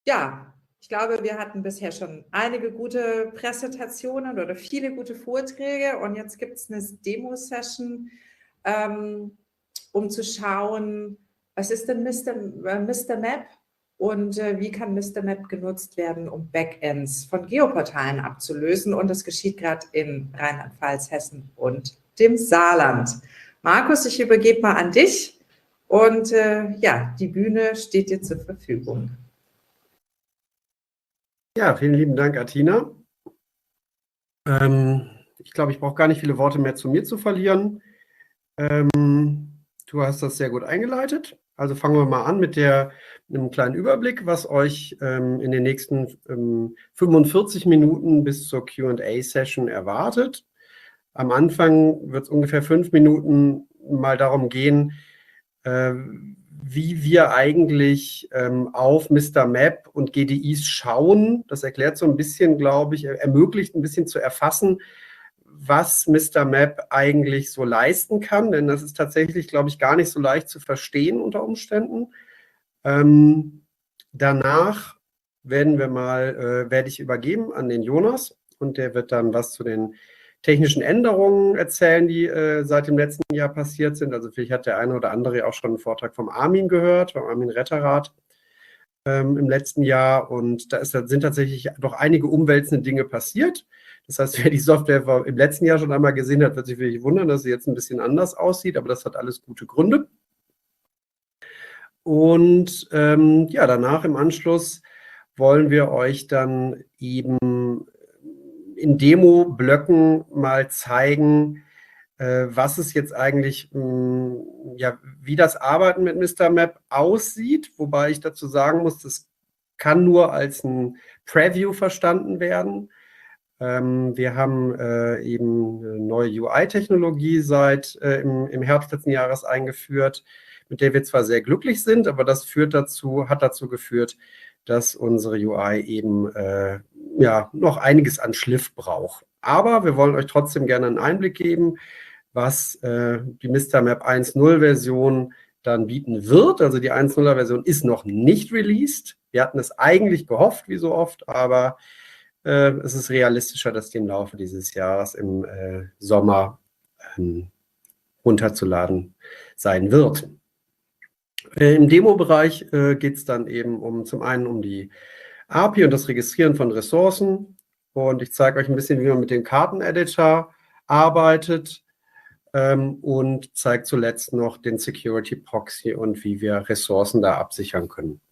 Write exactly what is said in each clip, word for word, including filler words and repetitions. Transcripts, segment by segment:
Ja, ich glaube, wir hatten bisher schon einige gute Präsentationen oder viele gute Vorträge und jetzt gibt es eine Demo-Session, ähm, um zu schauen, was ist denn Mister äh, Mister Map und äh, wie kann Mister Map genutzt werden, um Backends von Geoportalen abzulösen. Und das geschieht gerade in Rheinland-Pfalz, Hessen und dem Saarland. Markus, ich übergebe mal an dich und äh, ja, die Bühne steht dir zur Verfügung. Ja, vielen lieben Dank, Athina. Ähm, ich glaube, ich brauche gar nicht viele Worte mehr zu mir zu verlieren. Ähm, du hast das sehr gut eingeleitet. Also fangen wir mal an mit der, einem kleinen Überblick, was euch ähm, in den nächsten ähm, fünfundvierzig Minuten bis zur Q und A-Session erwartet. Am Anfang wird es ungefähr fünf Minuten mal darum gehen, äh, wie wir eigentlich ähm, auf Mister Map und G D Is schauen. Das erklärt so ein bisschen, glaube ich, ermöglicht ein bisschen zu erfassen, was Mister Map eigentlich so leisten kann, denn das ist tatsächlich, glaube ich, gar nicht so leicht zu verstehen unter Umständen. Ähm, danach werden wir mal, äh, werde ich übergeben an den Jonas und der wird dann was zu den technischen Änderungen erzählen, die äh, seit dem letzten Jahr passiert sind. Also vielleicht hat der eine oder andere auch schon einen Vortrag vom Armin gehört, vom Armin Retterath ähm, im letzten Jahr. Und da ist, sind tatsächlich doch einige umwälzende Dinge passiert. Das heißt, wer die Software im letzten Jahr schon einmal gesehen hat, wird sich wirklich wundern, dass sie jetzt ein bisschen anders aussieht, aber das hat alles gute Gründe. Und ähm, ja, danach im Anschluss wollen wir euch dann eben in Demo-Blöcken mal zeigen, äh, was es jetzt eigentlich, mh, ja, wie das Arbeiten mit Mister Map aussieht, wobei ich dazu sagen muss, das kann nur als ein Preview verstanden werden. Ähm, wir haben äh, eben eine neue U I-Technologie seit äh, im, im Herbst letzten Jahres eingeführt, mit der wir zwar sehr glücklich sind, aber das führt dazu, hat dazu geführt, dass unsere U I eben äh, ja, noch einiges an Schliff braucht. Aber wir wollen euch trotzdem gerne einen Einblick geben, was äh, die Mister Map eins Punkt null-Version dann bieten wird. Also die eins Punkt null-Version ist noch nicht released. Wir hatten es eigentlich gehofft, wie so oft, aber äh, es ist realistischer, dass die im Laufe dieses Jahres im äh, Sommer ähm, runterzuladen sein wird. Äh, Im Demo-Bereich äh, geht es dann eben um zum einen um die A P I und das Registrieren von Ressourcen. Und ich zeige euch ein bisschen, wie man mit dem Karteneditor arbeitet ähm, und zeige zuletzt noch den Security Proxy und wie wir Ressourcen da absichern können.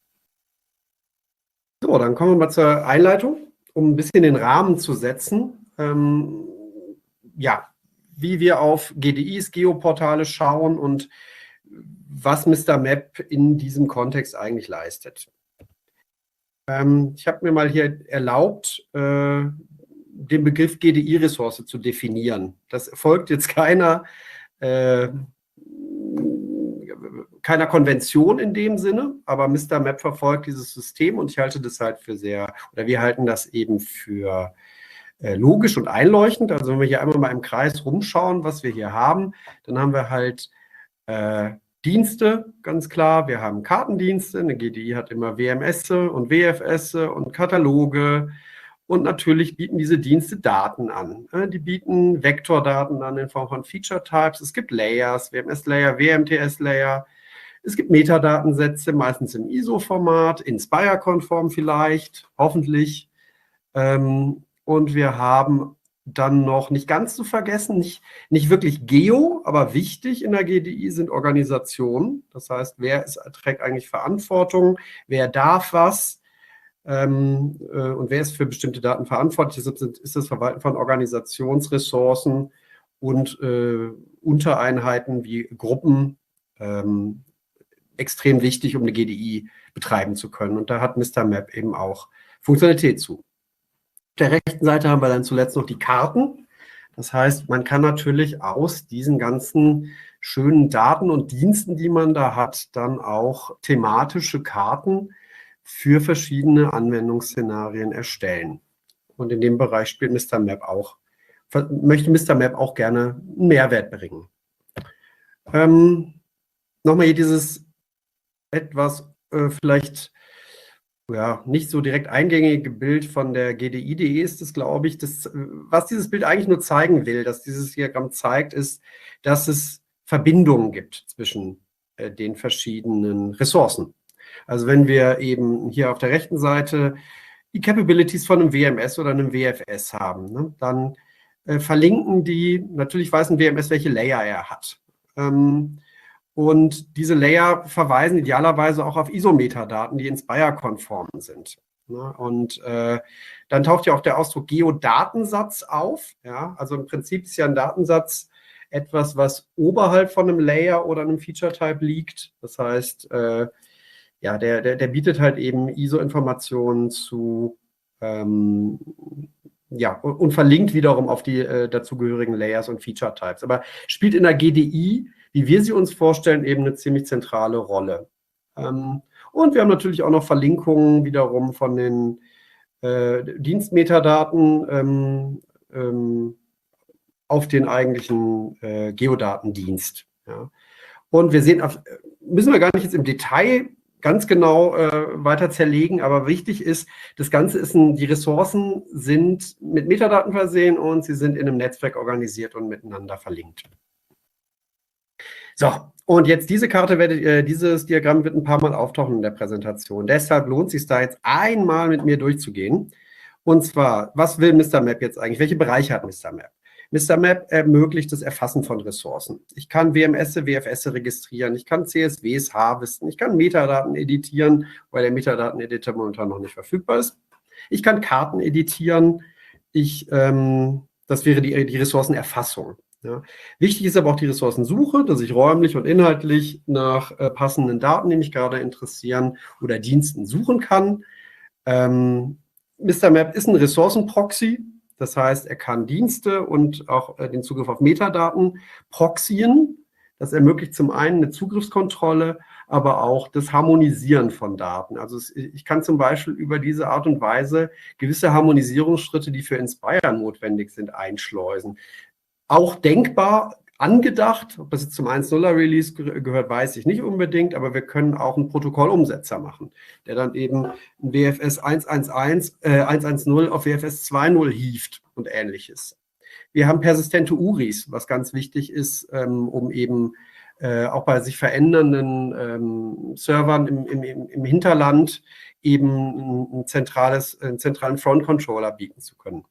So, dann kommen wir mal zur Einleitung, um ein bisschen den Rahmen zu setzen. Ähm, ja, wie wir auf G D Is, Geoportale schauen und was Mister Map in diesem Kontext eigentlich leistet. Ähm, ich habe mir mal hier erlaubt, äh, den Begriff G D I-Ressource zu definieren. Das folgt jetzt keiner, äh, keiner Konvention in dem Sinne, aber Mister Map verfolgt dieses System und ich halte das halt für sehr, oder wir halten das eben für äh, logisch und einleuchtend. Also wenn wir hier einmal mal im Kreis rumschauen, was wir hier haben, dann haben wir halt äh, Dienste, ganz klar. Wir haben Kartendienste. Eine G D I hat immer W M S und W F S und Kataloge. Und natürlich bieten diese Dienste Daten an. Die bieten Vektordaten an in Form von Feature Types. Es gibt Layers, W M S-Layer, W M T S-Layer. Es gibt Metadatensätze, meistens im I S O-Format, Inspire-konform vielleicht, hoffentlich. Und wir haben dann noch, nicht ganz zu vergessen, nicht, nicht wirklich Geo, aber wichtig in der G D I sind Organisationen. Das heißt, wer ist, trägt eigentlich Verantwortung, wer darf was ähm, äh, und wer ist für bestimmte Daten verantwortlich. Deshalb ist das Verwalten von Organisationsressourcen und äh, Untereinheiten wie Gruppen ähm, extrem wichtig, um eine G D I betreiben zu können. Und da hat Mister Map eben auch Funktionalität zu. Auf der rechten Seite haben wir dann zuletzt noch die Karten. Das heißt, man kann natürlich aus diesen ganzen schönen Daten und Diensten, die man da hat, dann auch thematische Karten für verschiedene Anwendungsszenarien erstellen. Und in dem Bereich spielt Mister Map auch, möchte Mister Map auch gerne einen Mehrwert bringen. Ähm, nochmal hier dieses etwas äh, vielleicht ja, nicht so direkt eingängige Bild von der G D I punkt de ist es, glaube ich. Das, was dieses Bild eigentlich nur zeigen will, dass dieses Diagramm zeigt, ist, dass es Verbindungen gibt zwischen äh, den verschiedenen Ressourcen. Also wenn wir eben hier auf der rechten Seite die Capabilities von einem W M S oder einem W F S haben, ne, dann äh, verlinken die, natürlich weiß ein W M S, welche Layer er hat. Ähm, Und diese Layer verweisen idealerweise auch auf ISO-Metadaten, die Inspire-konform sind. Ne? Und äh, dann taucht ja auch der Ausdruck Geodatensatz auf. Ja? Also im Prinzip ist ja ein Datensatz etwas, was oberhalb von einem Layer oder einem Feature-Type liegt. Das heißt, äh, ja, der, der, der bietet halt eben ISO-Informationen zu, ähm, ja, und, und verlinkt wiederum auf die äh, dazugehörigen Layers und Feature-Types. Aber spielt in der G D I, wie wir sie uns vorstellen, eben eine ziemlich zentrale Rolle. Ähm, und wir haben natürlich auch noch Verlinkungen wiederum von den äh, Dienstmetadaten ähm, ähm, auf den eigentlichen äh, Geodatendienst. Ja. Und wir sehen, auf, müssen wir gar nicht jetzt im Detail ganz genau äh, weiter zerlegen, aber wichtig ist, das Ganze ist ein, die Ressourcen sind mit Metadaten versehen und sie sind in einem Netzwerk organisiert und miteinander verlinkt. So, und jetzt diese Karte, werdet, äh, dieses Diagramm wird ein paar Mal auftauchen in der Präsentation. Deshalb lohnt es sich da jetzt einmal mit mir durchzugehen. Und zwar, was will Mister Map jetzt eigentlich? Welche Bereiche hat Mister Map? Mister Map ermöglicht das Erfassen von Ressourcen. Ich kann W M S, W F S registrieren, ich kann C S Ws harvesten, ich kann Metadaten editieren, weil der Metadaten-Editor momentan noch nicht verfügbar ist. Ich kann Karten editieren, ich, ähm, das wäre die, die Ressourcenerfassung. Ja. Wichtig ist aber auch die Ressourcensuche, dass ich räumlich und inhaltlich nach äh, passenden Daten, die mich gerade interessieren, oder Diensten suchen kann. Ähm, Mister Map ist ein Ressourcenproxy. Das heißt, er kann Dienste und auch äh, den Zugriff auf Metadaten proxyen. Das ermöglicht zum einen eine Zugriffskontrolle, aber auch das Harmonisieren von Daten. Also es, ich kann zum Beispiel über diese Art und Weise gewisse Harmonisierungsschritte, die für Inspire notwendig sind, einschleusen. Auch denkbar, angedacht, ob das jetzt zum eins Punkt null Release gehört, weiß ich nicht unbedingt, aber wir können auch einen Protokollumsetzer machen, der dann eben ein W F S eins Punkt elf, äh, eins Punkt zehn auf W F S zwei Punkt null hieft und ähnliches. Wir haben persistente U R Is, was ganz wichtig ist, ähm, um eben äh, auch bei sich verändernden ähm, Servern im, im, im Hinterland eben ein zentrales, einen zentralen Front-Controller bieten zu können.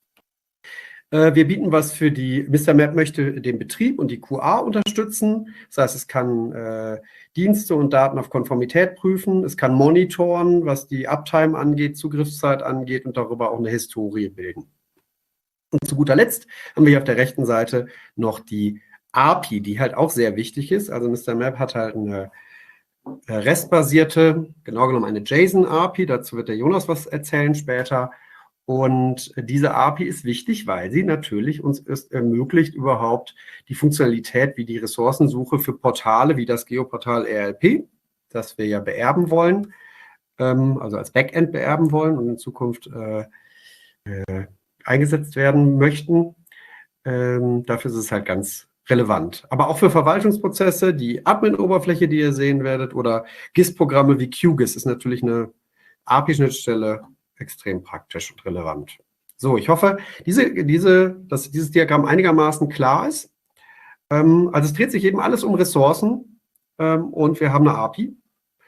Wir bieten was für die, Mister Map möchte den Betrieb und die Q A unterstützen. Das heißt, es kann äh, Dienste und Daten auf Konformität prüfen. Es kann monitoren, was die Uptime angeht, Zugriffszeit angeht und darüber auch eine Historie bilden. Und zu guter Letzt haben wir hier auf der rechten Seite noch die A P I, die halt auch sehr wichtig ist. Also Mister Map hat halt eine REST-basierte, genau genommen eine JSON-A P I. Dazu wird der Jonas was erzählen später. Und diese A P I ist wichtig, weil sie natürlich uns erst ermöglicht, überhaupt die Funktionalität wie die Ressourcensuche für Portale wie das Geoportal R L P, das wir ja beerben wollen, ähm, also als Backend beerben wollen und in Zukunft äh, äh, eingesetzt werden möchten. Ähm, dafür ist es halt ganz relevant. Aber auch für Verwaltungsprozesse, die Admin-Oberfläche, die ihr sehen werdet, oder G I S-Programme wie Q G I S ist natürlich eine A P I-Schnittstelle, extrem praktisch und relevant. So, ich hoffe, diese, diese, dass dieses Diagramm einigermaßen klar ist. Ähm, also es dreht sich eben alles um Ressourcen ähm, und wir haben eine A P I.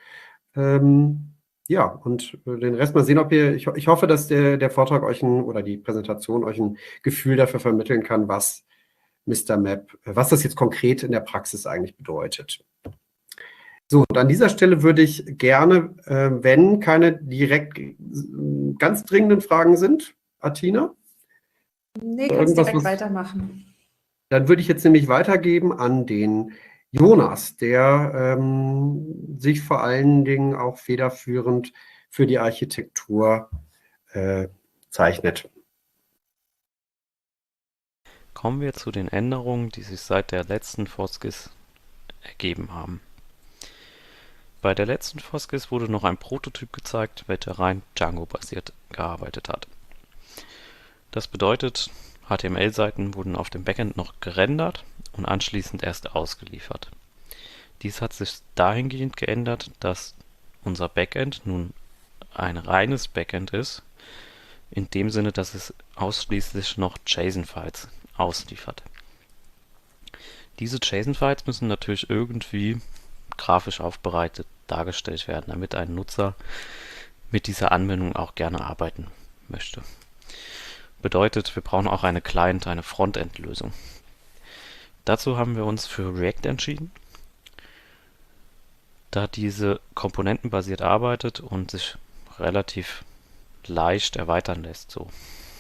Ähm, ja, und den Rest mal sehen, ob ihr, ich, ich hoffe, dass der, der Vortrag euch ein, oder die Präsentation euch ein Gefühl dafür vermitteln kann, was Mister Map, was das jetzt konkret in der Praxis eigentlich bedeutet. So, und an dieser Stelle würde ich gerne, äh, wenn keine direkt äh, ganz dringenden Fragen sind, Athina? Nee, kannst direkt was, weitermachen. Dann würde ich jetzt nämlich weitergeben an den Jonas, der ähm, sich vor allen Dingen auch federführend für die Architektur äh, zeichnet. Kommen wir zu den Änderungen, die sich seit der letzten FOSGIS ergeben haben. Bei der letzten FOSGIS wurde noch ein Prototyp gezeigt, welcher rein Django-basiert gearbeitet hat. Das bedeutet, H T M L-Seiten wurden auf dem Backend noch gerendert und anschließend erst ausgeliefert. Dies hat sich dahingehend geändert, dass unser Backend nun ein reines Backend ist, in dem Sinne, dass es ausschließlich noch JSON-Files ausliefert. Diese JSON-Files müssen natürlich irgendwie grafisch aufbereitet dargestellt werden, damit ein Nutzer mit dieser Anwendung auch gerne arbeiten möchte. Bedeutet, wir brauchen auch eine Client-, eine Frontend-Lösung. Dazu haben wir uns für React entschieden, da diese komponentenbasiert arbeitet und sich relativ leicht erweitern lässt. So.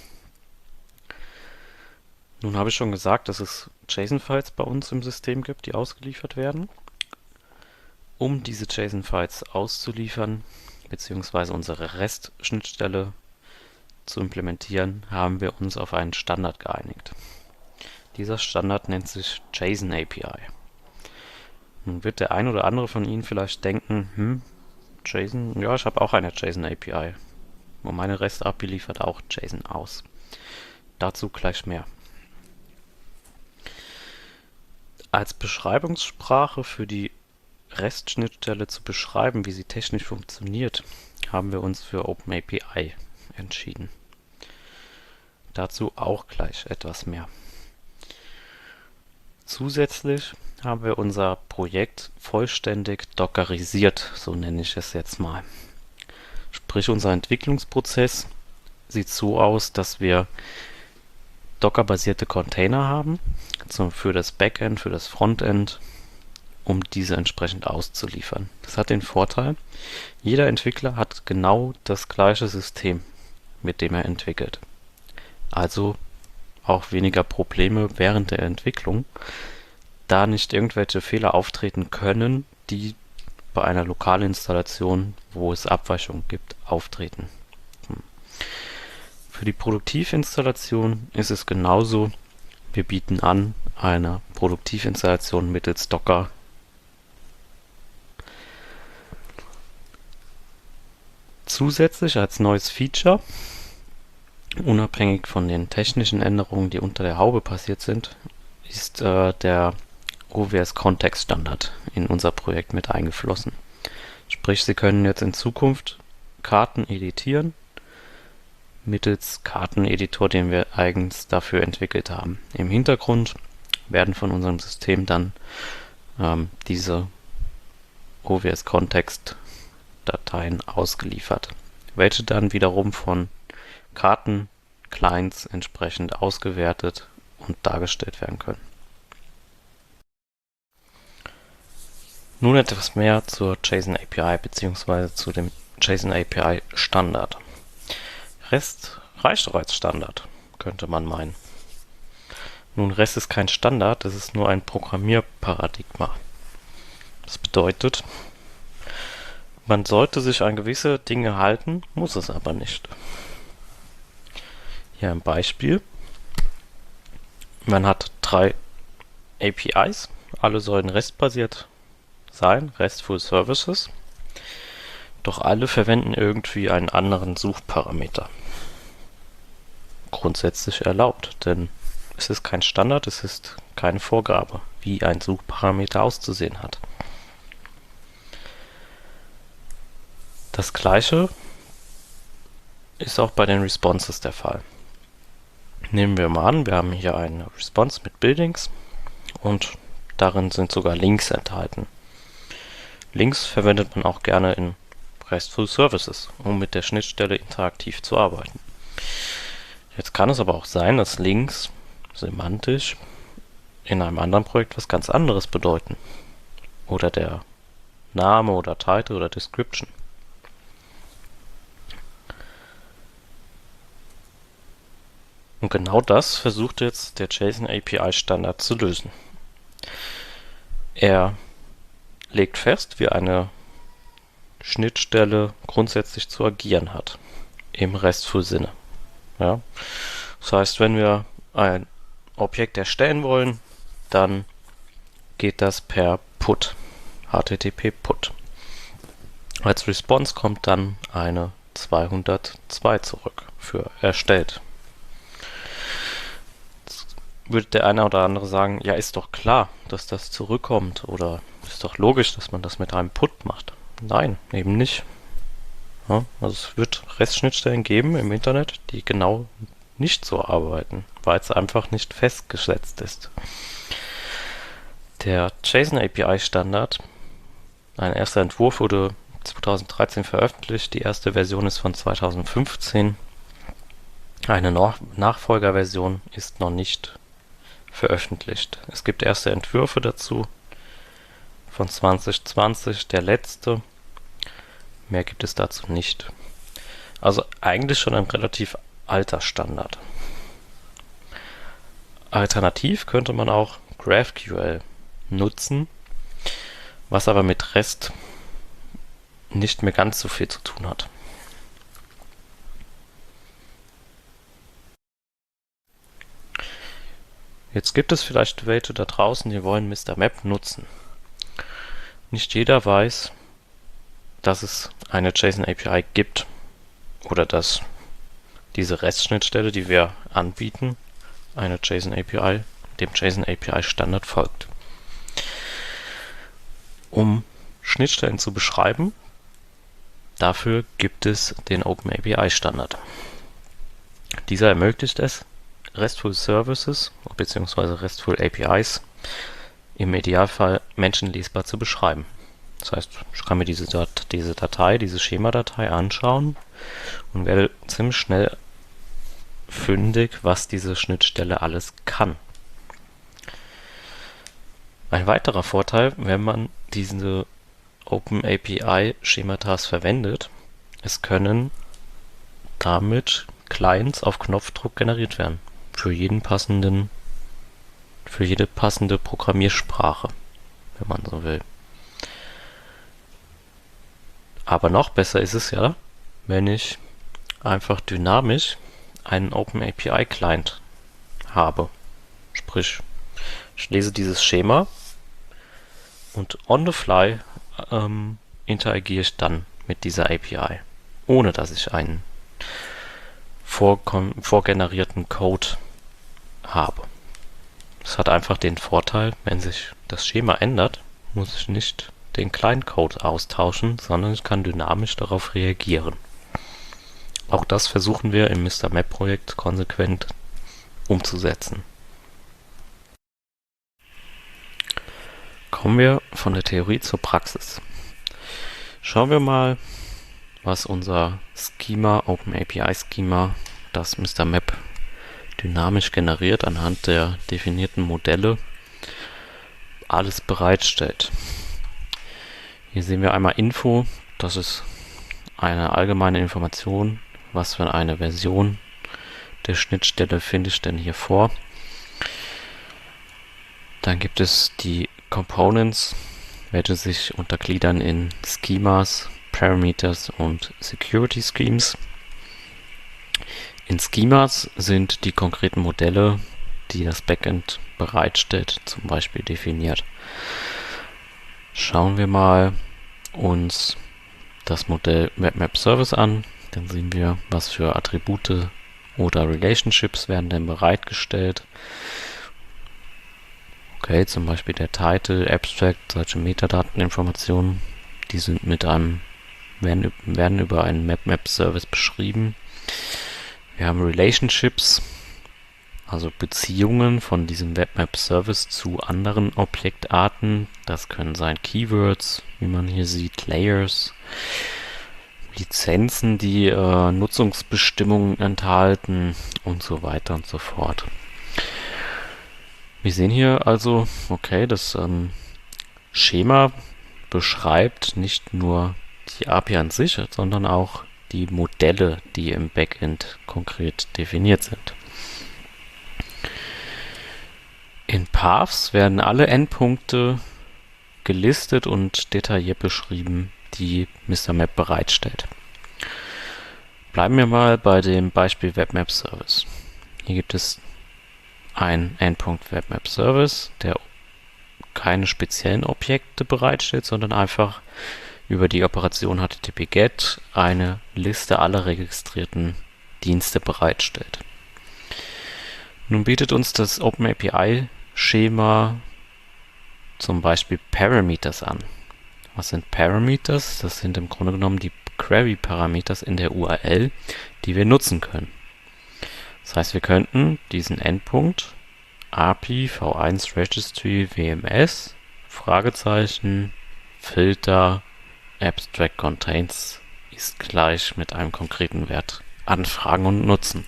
Nun habe ich schon gesagt, dass es JSON-Files bei uns im System gibt, die ausgeliefert werden. Um diese JSON-Files auszuliefern, beziehungsweise unsere REST-Schnittstelle zu implementieren, haben wir uns auf einen Standard geeinigt. Dieser Standard nennt sich JSON A P I. Nun wird der ein oder andere von Ihnen vielleicht denken, hm, JSON, ja, ich habe auch eine JSON A P I. Und meine REST-A P I liefert auch JSON aus. Dazu gleich mehr. Als Beschreibungssprache für die REST-Schnittstelle zu beschreiben, wie sie technisch funktioniert, haben wir uns für OpenAPI entschieden. Dazu auch gleich etwas mehr. Zusätzlich haben wir unser Projekt vollständig dockerisiert, so nenne ich es jetzt mal. Sprich, unser Entwicklungsprozess sieht so aus, dass wir Docker-basierte Container haben, zum, für das Backend, für das Frontend, um diese entsprechend auszuliefern. Das hat den Vorteil, jeder Entwickler hat genau das gleiche System, mit dem er entwickelt. Also auch weniger Probleme während der Entwicklung, da nicht irgendwelche Fehler auftreten können, die bei einer Lokalinstallation, wo es Abweichungen gibt, auftreten. Für die Produktivinstallation ist es genauso. Wir bieten an eine Produktivinstallation mittels Docker. Zusätzlich als neues Feature, unabhängig von den technischen Änderungen, die unter der Haube passiert sind, ist äh, der O W S Context Standard in unser Projekt mit eingeflossen. Sprich, Sie können jetzt in Zukunft Karten editieren mittels Karteneditor, den wir eigens dafür entwickelt haben. Im Hintergrund werden von unserem System dann ähm, diese O W S Context Dateien ausgeliefert, welche dann wiederum von Karten-Clients entsprechend ausgewertet und dargestellt werden können. Nun etwas mehr zur JSON A P I bzw. zu dem JSON A P I Standard. REST reicht doch als Standard, könnte man meinen. Nun, REST ist kein Standard, es ist nur ein Programmierparadigma. Das bedeutet, man sollte sich an gewisse Dinge halten, muss es aber nicht. Hier ein Beispiel. Man hat drei A P Is, alle sollen REST-basiert sein, RESTful Services. Doch alle verwenden irgendwie einen anderen Suchparameter. Grundsätzlich erlaubt, denn es ist kein Standard, es ist keine Vorgabe, wie ein Suchparameter auszusehen hat. Das gleiche ist auch bei den Responses der Fall. Nehmen wir mal an, wir haben hier eine Response mit Buildings und darin sind sogar Links enthalten. Links verwendet man auch gerne in RESTful Services, um mit der Schnittstelle interaktiv zu arbeiten. Jetzt kann es aber auch sein, dass Links semantisch in einem anderen Projekt was ganz anderes bedeuten. Oder der Name oder Title oder Description. Und genau das versucht jetzt der JSON A P I Standard zu lösen. Er legt fest, wie eine Schnittstelle grundsätzlich zu agieren hat, im RESTful Sinne. Ja? Das heißt, wenn wir ein Objekt erstellen wollen, dann geht das per Put, H T T P Put. Als Response kommt dann eine zweihundertzwei zurück für erstellt. Jetzt würde der eine oder andere sagen, ja, ist doch klar, dass das zurückkommt oder ist doch logisch, dass man das mit einem Put macht. Nein, eben nicht. Ja, also es wird REST-Schnittstellen geben im Internet, die genau nicht so arbeiten, weil es einfach nicht festgesetzt ist. Der JSON-A P I-Standard, ein erster Entwurf wurde zweitausenddreizehn veröffentlicht, die erste Version ist von zweitausendfünfzehn. Eine Nach- Nachfolgerversion ist noch nicht veröffentlicht. Es gibt erste Entwürfe dazu von zwanzig zwanzig, der letzte. Mehr gibt es dazu nicht. Also eigentlich schon ein relativ alter Standard. Alternativ könnte man auch GraphQL nutzen, was aber mit REST nicht mehr ganz so viel zu tun hat. Jetzt gibt es vielleicht welche da draußen, die wollen Mister Map nutzen. Nicht jeder weiß, dass es eine JSON-A P I gibt oder dass diese REST-Schnittstelle, die wir anbieten, eine JSON-A P I, dem JSON-A P I-Standard folgt. Um Schnittstellen zu beschreiben, dafür gibt es den OpenAPI-Standard. Dieser ermöglicht es, RESTful Services bzw. RESTful A P Is im Idealfall menschenlesbar zu beschreiben. Das heißt, ich kann mir diese, Dat diese Datei, diese Schema-Datei anschauen und werde ziemlich schnell fündig, was diese Schnittstelle alles kann. Ein weiterer Vorteil, wenn man diese OpenAPI-Schematas verwendet, es können damit Clients auf Knopfdruck generiert werden. Für jeden passenden, für jede passende Programmiersprache, wenn man so will. Aber noch besser ist es ja, wenn ich einfach dynamisch einen OpenAPI-Client habe. Sprich, ich lese dieses Schema und on the fly ähm, interagiere ich dann mit dieser A P I, ohne dass ich einen vorgenerierten Code habe. Es hat einfach den Vorteil, wenn sich das Schema ändert, muss ich nicht den Client-Code austauschen, sondern ich kann dynamisch darauf reagieren. Auch das versuchen wir im Mister Map-Projekt konsequent umzusetzen. Kommen wir von der Theorie zur Praxis. Schauen wir mal, was unser Schema, OpenAPI-Schema, das Mister Map dynamisch generiert anhand der definierten Modelle, alles bereitstellt. Hier sehen wir einmal Info, das ist eine allgemeine Information, was für eine Version der Schnittstelle finde ich denn hier vor. Dann gibt es die Components, welche sich untergliedern in Schemas, Parameters und Security Schemes. In Schemas sind die konkreten Modelle, die das Backend bereitstellt, zum Beispiel definiert. Schauen wir mal uns das Modell WebMap Service an, dann sehen wir, was für Attribute oder Relationships werden denn bereitgestellt. Okay, zum Beispiel der Title, Abstract, solche Metadateninformationen, die sind mit einem, werden, werden über einen WebMap Service beschrieben. Wir haben Relationships, also Beziehungen von diesem WebMap Service zu anderen Objektarten. Das können sein Keywords, wie man hier sieht, Layers, Lizenzen, die äh, Nutzungsbestimmungen enthalten und so weiter und so fort. Wir sehen hier also, okay, das ähm, Schema beschreibt nicht nur die A P I an sich, sondern auch die Modelle, die im Backend konkret definiert sind. In Paths werden alle Endpunkte gelistet und detailliert beschrieben, die Mister Map bereitstellt. Bleiben wir mal bei dem Beispiel WebMap Service. Hier gibt es einen Endpunkt WebMap Service, der keine speziellen Objekte bereitstellt, sondern einfach über die Operation H T T P GET eine Liste aller registrierten Dienste bereitstellt. Nun bietet uns das OpenAPI-Schema zum Beispiel Parameters an. Was sind Parameters? Das sind im Grunde genommen die Query-Parameters in der U R L, die wir nutzen können. Das heißt, wir könnten diesen Endpunkt A P I v eins Registry W M S Fragezeichen Filter Abstract Contains ist gleich mit einem konkreten Wert anfragen und nutzen.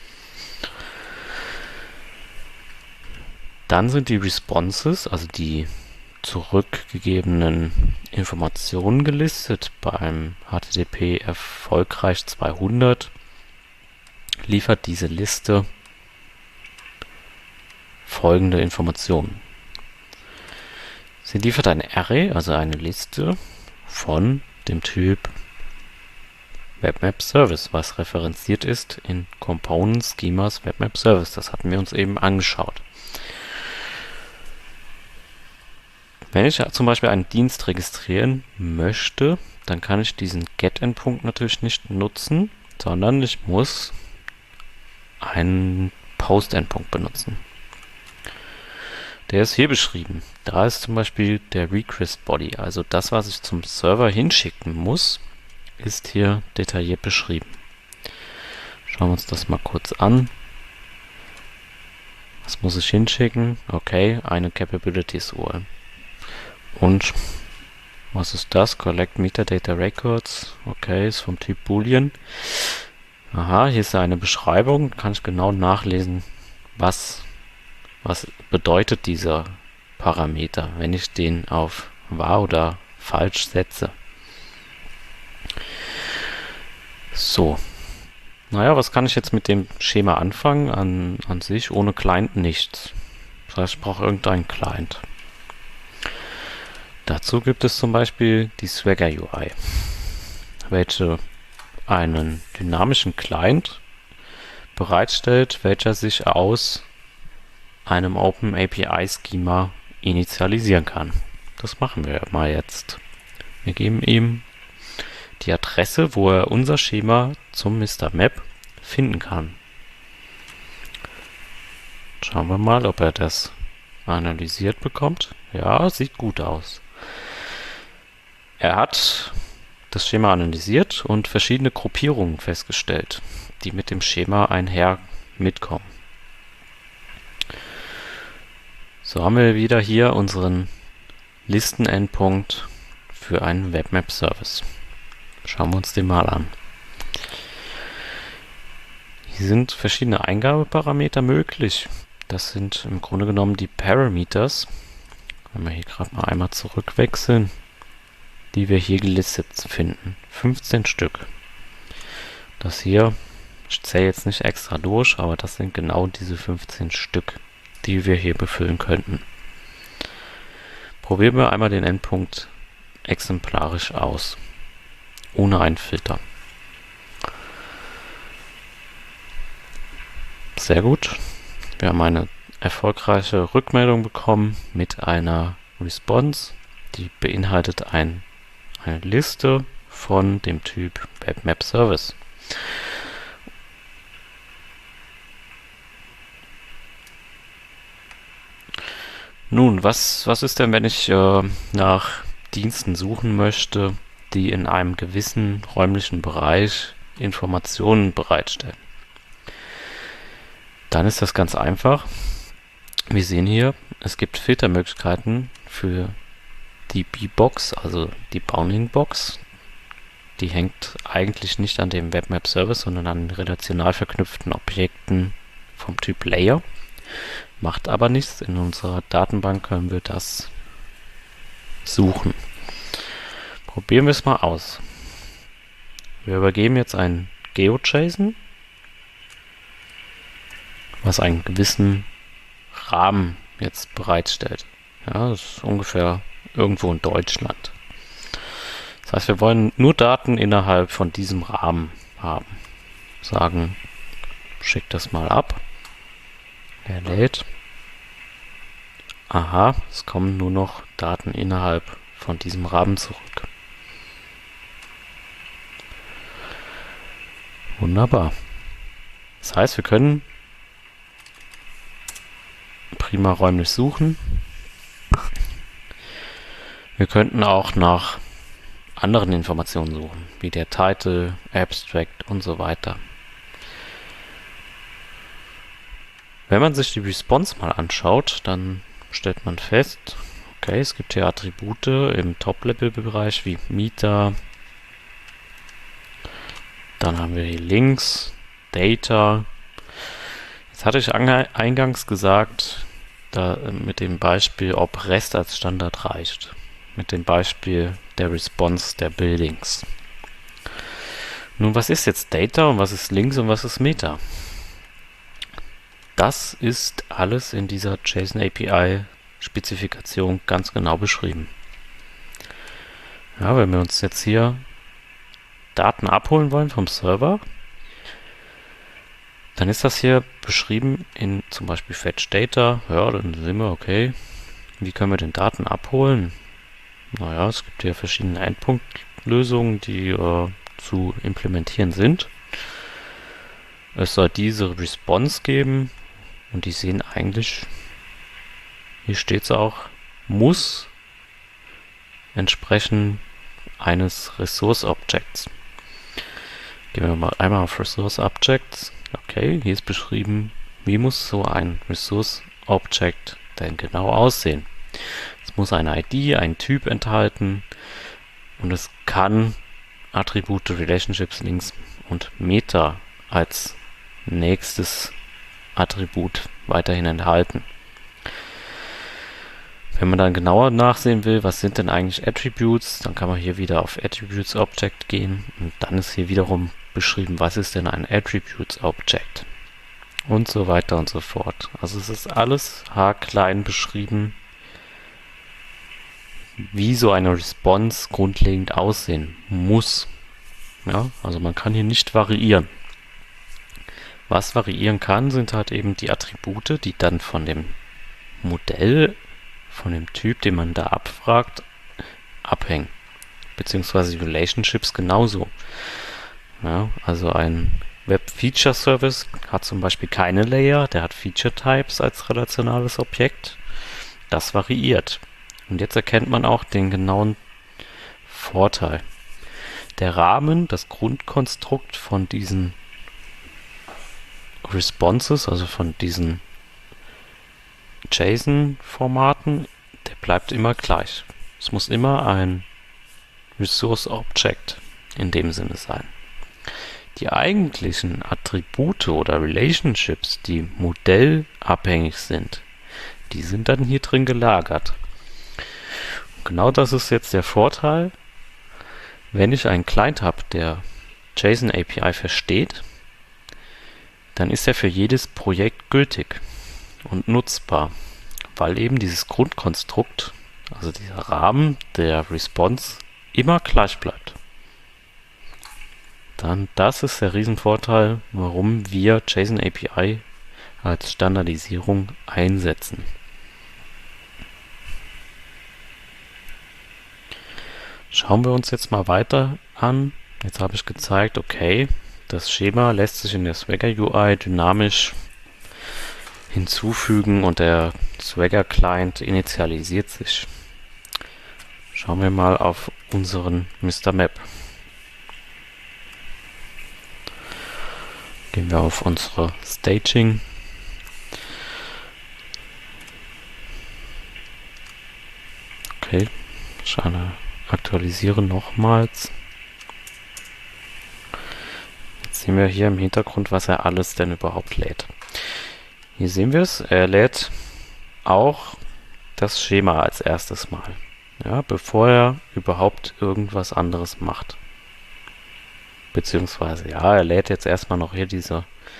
Dann sind die Responses, also die zurückgegebenen Informationen gelistet. Beim H T T P erfolgreich zweihundert liefert diese Liste folgende Informationen. Sie liefert ein Array, also eine Liste von dem Typ WebMap-Service, was referenziert ist in Component Schemas WebMap-Service. Das hatten wir uns eben angeschaut. Wenn ich zum Beispiel einen Dienst registrieren möchte, dann kann ich diesen Get-Endpunkt natürlich nicht nutzen, sondern ich muss einen Post-Endpunkt benutzen. Der ist hier beschrieben. Da ist zum Beispiel der Request Body, also das, was ich zum Server hinschicken muss, ist hier detailliert beschrieben. Schauen wir uns das mal kurz an. Was muss ich hinschicken? Okay, eine Capabilities-U R L. Und was ist das? Collect Metadata Records. Okay, ist vom Typ Boolean. Aha, hier ist eine Beschreibung. Kann ich genau nachlesen, was, was bedeutet dieser Parameter, wenn ich den auf wahr oder falsch setze. So. Naja, was kann ich jetzt mit dem Schema anfangen? An, an sich ohne Client nichts. Das heißt, ich brauche irgendeinen Client. Dazu gibt es zum Beispiel die Swagger U I, welche einen dynamischen Client bereitstellt, welcher sich aus einem Open A P I Schema initialisieren kann. Das machen wir mal jetzt. Wir geben ihm die Adresse, wo er unser Schema zum Mister Map finden kann. Schauen wir mal, ob er das analysiert bekommt. Ja, sieht gut aus. Er hat das Schema analysiert und verschiedene Gruppierungen festgestellt, die mit dem Schema einher mitkommen. So haben wir wieder hier unseren Listenendpunkt für einen WebMap-Service. Schauen wir uns den mal an. Hier sind verschiedene Eingabeparameter möglich. Das sind im Grunde genommen die Parameters. Wenn wir hier gerade mal einmal zurückwechseln, die wir hier gelistet finden. fünfzehn Stück. Das hier, ich zähle jetzt nicht extra durch, aber das sind genau diese fünfzehn Stück, die wir hier befüllen könnten. Probieren wir einmal den Endpunkt exemplarisch aus, ohne einen Filter. Sehr gut. Wir haben eine erfolgreiche Rückmeldung bekommen mit einer Response, die beinhaltet ein, eine Liste von dem Typ WebMap Service. Nun, was, was ist denn, wenn ich äh, nach Diensten suchen möchte, die in einem gewissen räumlichen Bereich Informationen bereitstellen? Dann ist das ganz einfach. Wir sehen hier, es gibt Filtermöglichkeiten für die B-Box, also die Bounding-Box. Die hängt eigentlich nicht an dem WebMap-Service, sondern an relational verknüpften Objekten vom Typ Layer. Macht aber nichts. In unserer Datenbank können wir das suchen. Probieren wir es mal aus. Wir übergeben jetzt ein GeoJSON, was einen gewissen Rahmen jetzt bereitstellt. Ja, das ist ungefähr irgendwo in Deutschland. Das heißt, wir wollen nur Daten innerhalb von diesem Rahmen haben. Sagen, schick das mal ab. Er lädt. Aha, es kommen nur noch Daten innerhalb von diesem Rahmen zurück. Wunderbar. Das heißt, wir können prima räumlich suchen. Wir könnten auch nach anderen Informationen suchen, wie der Title, Abstract und so weiter. Wenn man sich die Response mal anschaut, dann stellt man fest, okay, es gibt hier Attribute im Top-Level-Bereich wie Meter. Dann haben wir hier Links, Data. Jetzt hatte ich eingangs gesagt, da mit dem Beispiel, ob REST als Standard reicht. Mit dem Beispiel der Response der Buildings. Nun, was ist jetzt Data und was ist Links und was ist Meta? Das ist alles in dieser JSON-A P I-Spezifikation ganz genau beschrieben. Ja, wenn wir uns jetzt hier Daten abholen wollen vom Server, dann ist das hier beschrieben in zum Beispiel Fetch Data. Ja, dann sehen wir, okay, wie können wir den Daten abholen? Naja, es gibt hier verschiedene Endpunktlösungen, die äh, zu implementieren sind. Es soll diese Response geben und die sehen eigentlich, hier steht es auch, muss entsprechen eines Resource Objects. Gehen wir mal einmal auf Resource Objects. Okay, hier ist beschrieben, wie muss so ein Resource Object denn genau aussehen. Es muss eine I D, einen Typ enthalten und es kann Attribute, Relationships, Links und Meta als nächstes Attribut weiterhin enthalten. Wenn man dann genauer nachsehen will, was sind denn eigentlich Attributes, dann kann man hier wieder auf Attributes Object gehen und dann ist hier wiederum beschrieben, was ist denn ein Attributes Object und so weiter und so fort. Also es ist alles haarklein beschrieben, wie so eine Response grundlegend aussehen muss. Ja, also man kann hier nicht variieren. Was variieren kann, sind halt eben die Attribute, die dann von dem Modell, von dem Typ, den man da abfragt, abhängen. Beziehungsweise die Relationships genauso. Ja, also ein Web-Feature-Service hat zum Beispiel keine Layer, der hat Feature-Types als relationales Objekt. Das variiert. Und jetzt erkennt man auch den genauen Vorteil. Der Rahmen, das Grundkonstrukt von diesen Responses, also von diesen JSON-Formaten, der bleibt immer gleich. Es muss immer ein Resource Object in dem Sinne sein. Die eigentlichen Attribute oder Relationships, die modellabhängig sind, die sind dann hier drin gelagert. Und genau das ist jetzt der Vorteil, wenn ich einen Client habe, der JSON-A P I versteht, dann ist er für jedes Projekt gültig und nutzbar, weil eben dieses Grundkonstrukt, also dieser Rahmen der Response, immer gleich bleibt. Dann das ist der Riesenvorteil, warum wir JSON-A P I als Standardisierung einsetzen. Schauen wir uns jetzt mal weiter an. Jetzt habe ich gezeigt, okay, das Schema lässt sich in der Swagger U I dynamisch hinzufügen und der Swagger Client initialisiert sich. Schauen wir mal auf unseren Mister Map. Gehen wir auf unsere Staging. Okay, ich aktualisiere nochmals. Jetzt sehen wir hier im Hintergrund, was er alles denn überhaupt lädt. Hier sehen wir es, er lädt auch das Schema als erstes Mal, ja, bevor er überhaupt irgendwas anderes macht. Beziehungsweise, ja, er lädt jetzt erstmal noch hier diese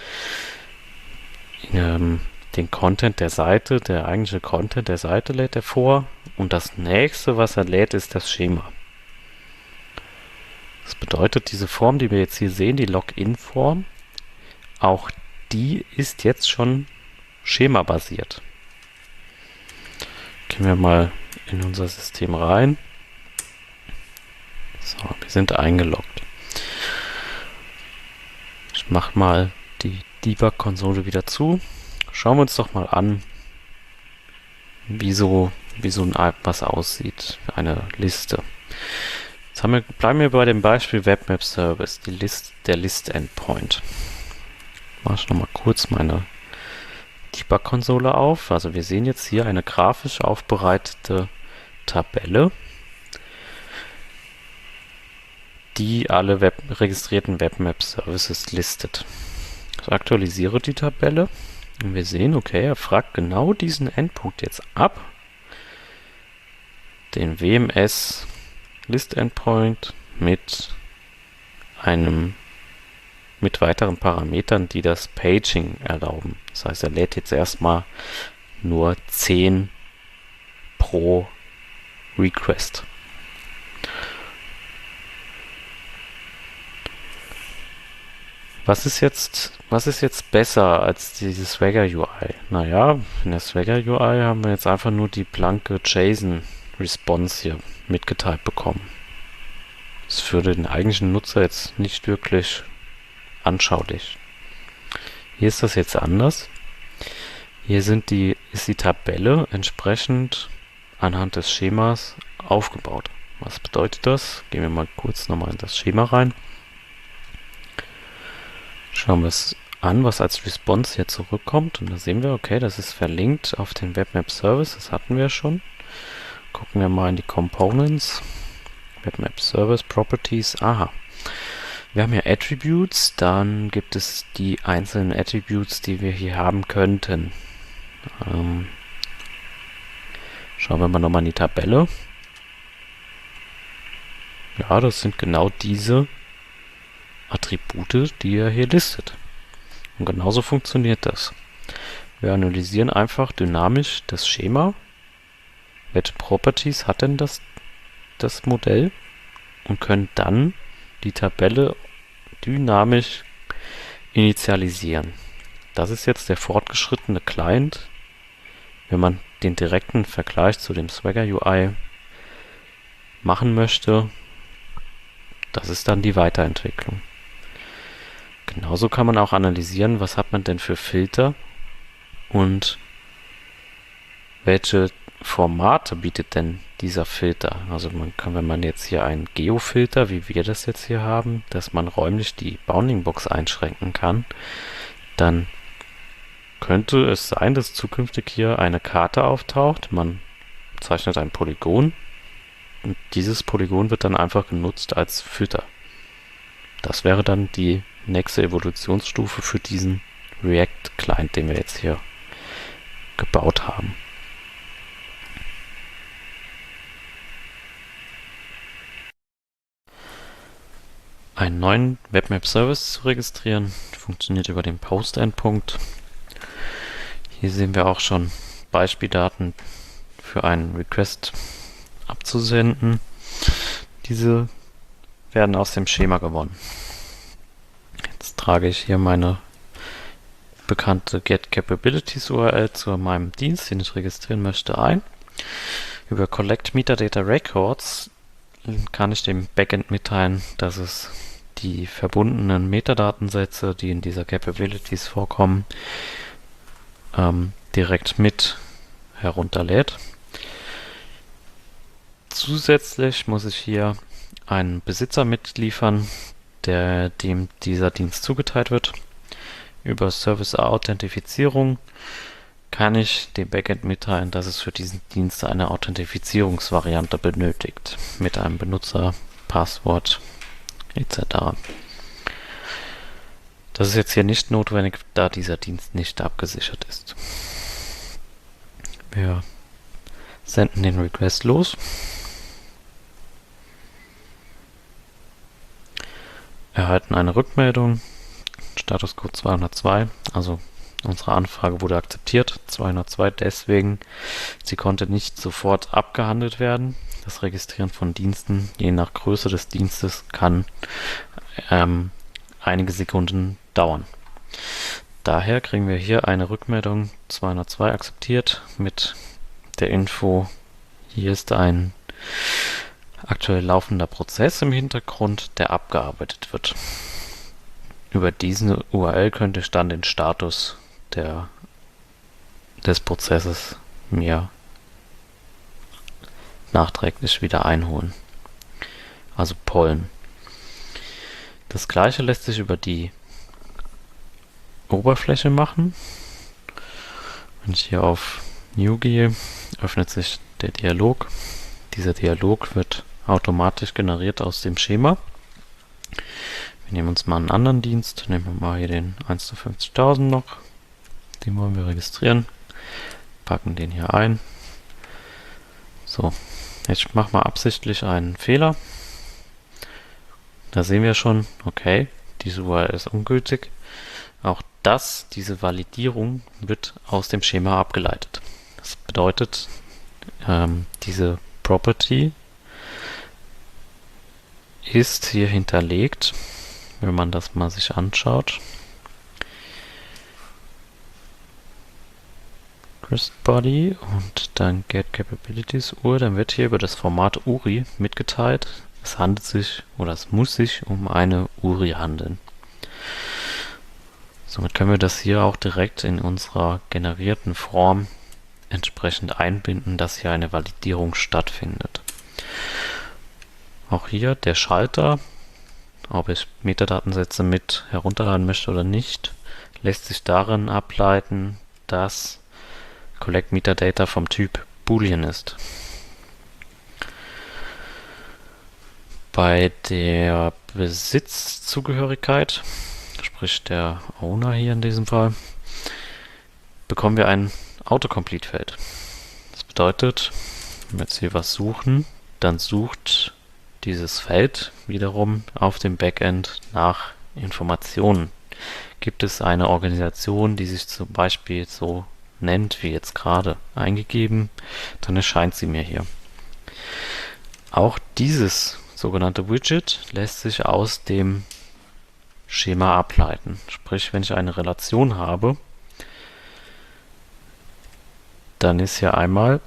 ähm, den Content der Seite, der eigentliche Content der Seite lädt er vor und das nächste, was er lädt, ist das Schema. Das bedeutet, diese Form, die wir jetzt hier sehen, die Login-Form, auch die ist jetzt schon schemabasiert. Gehen wir mal in unser System rein. So, wir sind eingeloggt. Ich mache mal die Debug-Konsole wieder zu. Schauen wir uns doch mal an, wie so, wie so ein was aussieht. Eine Liste. Jetzt haben wir, bleiben wir bei dem Beispiel Webmap Service, die List, der List Endpoint. Mache ich nochmal kurz meine Debug-Konsole auf. Also wir sehen jetzt hier eine grafisch aufbereitete Tabelle, die alle Web registrierten Webmap Services listet. Ich aktualisiere die Tabelle und wir sehen, okay, er fragt genau diesen Endpunkt jetzt ab, den W M S List Endpoint mit einem mit weiteren Parametern, die das Paging erlauben. Das heißt, er lädt jetzt erstmal nur zehn pro Request. Was ist jetzt, was ist jetzt besser als dieses Swagger U I? Naja, in der Swagger U I haben wir jetzt einfach nur die blanke JSON-Response hier mitgeteilt bekommen. Das ist für den eigentlichen Nutzer jetzt nicht wirklich anschaulich. Hier ist das jetzt anders. Hier sind die, ist die Tabelle entsprechend anhand des Schemas aufgebaut. Was bedeutet das? Gehen wir mal kurz nochmal in das Schema rein. Schauen wir es an, was als Response hier zurückkommt. Und da sehen wir, okay, das ist verlinkt auf den Webmap Service. Das hatten wir schon. Gucken wir mal in die Components. Webmap Service Properties. Aha. Wir haben hier Attributes. Dann gibt es die einzelnen Attributes, die wir hier haben könnten. Ähm, schauen wir mal nochmal in die Tabelle. Ja, das sind genau diese Attribute, die er hier listet. Und genauso funktioniert das. Wir analysieren einfach dynamisch das Schema. Welche Properties hat denn das, das Modell? Und können dann die Tabelle dynamisch initialisieren. Das ist jetzt der fortgeschrittene Client. Wenn man den direkten Vergleich zu dem Swagger U I machen möchte, das ist dann die Weiterentwicklung. Genauso kann man auch analysieren, was hat man denn für Filter und welche Formate bietet denn dieser Filter. Also man kann, wenn man jetzt hier einen Geofilter, wie wir das jetzt hier haben, dass man räumlich die Bounding-Box einschränken kann, dann könnte es sein, dass zukünftig hier eine Karte auftaucht. Man zeichnet ein Polygon und dieses Polygon wird dann einfach genutzt als Filter. Das wäre dann die nächste Evolutionsstufe für diesen React-Client, den wir jetzt hier gebaut haben. Einen neuen Webmap-Service zu registrieren, funktioniert über den Post-Endpunkt. Hier sehen wir auch schon Beispieldaten für einen Request abzusenden. Diese werden aus dem Schema gewonnen. Jetzt trage ich hier meine bekannte Get Capabilities U R L zu meinem Dienst, den ich registrieren möchte, ein. Über Collect Metadata Records kann ich dem Backend mitteilen, dass es die verbundenen Metadatensätze, die in dieser Capabilities vorkommen, ähm, direkt mit herunterlädt. Zusätzlich muss ich hier einen Besitzer mitliefern, der dem dieser Dienst zugeteilt wird. Über Service-Authentifizierung kann ich dem Backend mitteilen, dass es für diesen Dienst eine Authentifizierungsvariante benötigt, mit einem Benutzer, Passwort et cetera. Das ist jetzt hier nicht notwendig, da dieser Dienst nicht abgesichert ist. Wir senden den Request los. Erhalten eine Rückmeldung, Statuscode zweihundertzwei, also unsere Anfrage wurde akzeptiert, zweihundertzwei deswegen, sie konnte nicht sofort abgehandelt werden. Das Registrieren von Diensten, je nach Größe des Dienstes, kann ähm, einige Sekunden dauern. Daher kriegen wir hier eine Rückmeldung, zweihundertzwei akzeptiert, mit der Info, hier ist ein aktuell laufender Prozess im Hintergrund, der abgearbeitet wird. Über diese U R L könnte ich dann den Status der, des Prozesses mir nachträglich wieder einholen. also Pollen. Das gleiche lässt sich über die Oberfläche machen. Wenn ich hier auf New gehe, öffnet sich der Dialog. Dieser Dialog wird automatisch generiert aus dem Schema. Wir nehmen uns mal einen anderen Dienst, nehmen wir mal hier den eins zu fünfzigtausend noch. Den wollen wir registrieren. Packen den hier ein. So, jetzt machen wir absichtlich einen Fehler. Da sehen wir schon, okay, diese U R L ist ungültig. Auch das, diese Validierung wird aus dem Schema abgeleitet. Das bedeutet, ähm, diese Property ist hier hinterlegt, wenn man das mal sich anschaut. CrystBody und dann Get Capabilities U R, dann wird hier über das Format U R I mitgeteilt, es handelt sich oder es muss sich um eine U R I handeln. Somit können wir das hier auch direkt in unserer generierten Form entsprechend einbinden, dass hier eine Validierung stattfindet. Auch hier der Schalter, ob ich Metadatensätze mit herunterladen möchte oder nicht, lässt sich darin ableiten, dass Collect Metadata vom Typ Boolean ist. Bei der Besitzzugehörigkeit, sprich der Owner hier in diesem Fall, bekommen wir ein Autocomplete-Feld. Das bedeutet, wenn wir jetzt hier was suchen, dann sucht dieses Feld wiederum auf dem Backend nach Informationen. Gibt es eine Organisation, die sich zum Beispiel so nennt, wie jetzt gerade eingegeben, dann erscheint sie mir hier. Auch dieses sogenannte Widget lässt sich aus dem Schema ableiten. Sprich, wenn ich eine Relation habe, dann ist hier einmal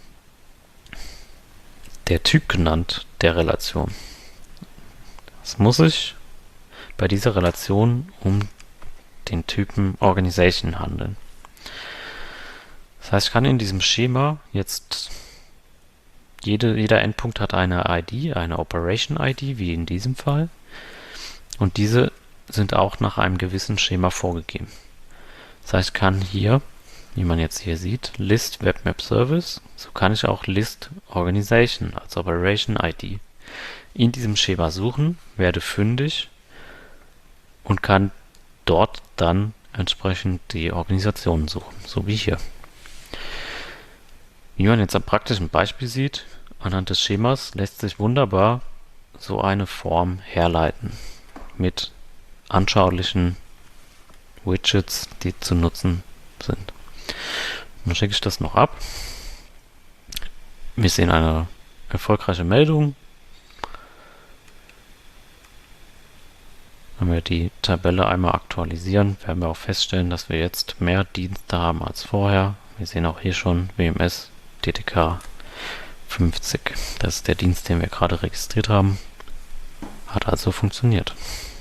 der Typ genannt der Relation. Es muss sich bei dieser Relation um den Typen Organization handeln. Das heißt, ich kann in diesem Schema jetzt, jede, jeder Endpunkt hat eine I D, eine Operation I D, wie in diesem Fall. Und diese sind auch nach einem gewissen Schema vorgegeben. Das heißt, ich kann hier, wie man jetzt hier sieht, List Webmap Service, so kann ich auch List Organization als Operation I D in diesem Schema suchen, werde fündig und kann dort dann entsprechend die Organisationen suchen, so wie hier. Wie man jetzt am praktischen Beispiel sieht, anhand des Schemas lässt sich wunderbar so eine Form herleiten mit anschaulichen Widgets, die zu nutzen sind. Dann schicke ich das noch ab. Wir sehen eine erfolgreiche Meldung. Wenn wir die Tabelle einmal aktualisieren, werden wir auch feststellen, dass wir jetzt mehr Dienste haben als vorher. Wir sehen auch hier schon W M S D T K fünfzig. Das ist der Dienst, den wir gerade registriert haben. Hat also funktioniert.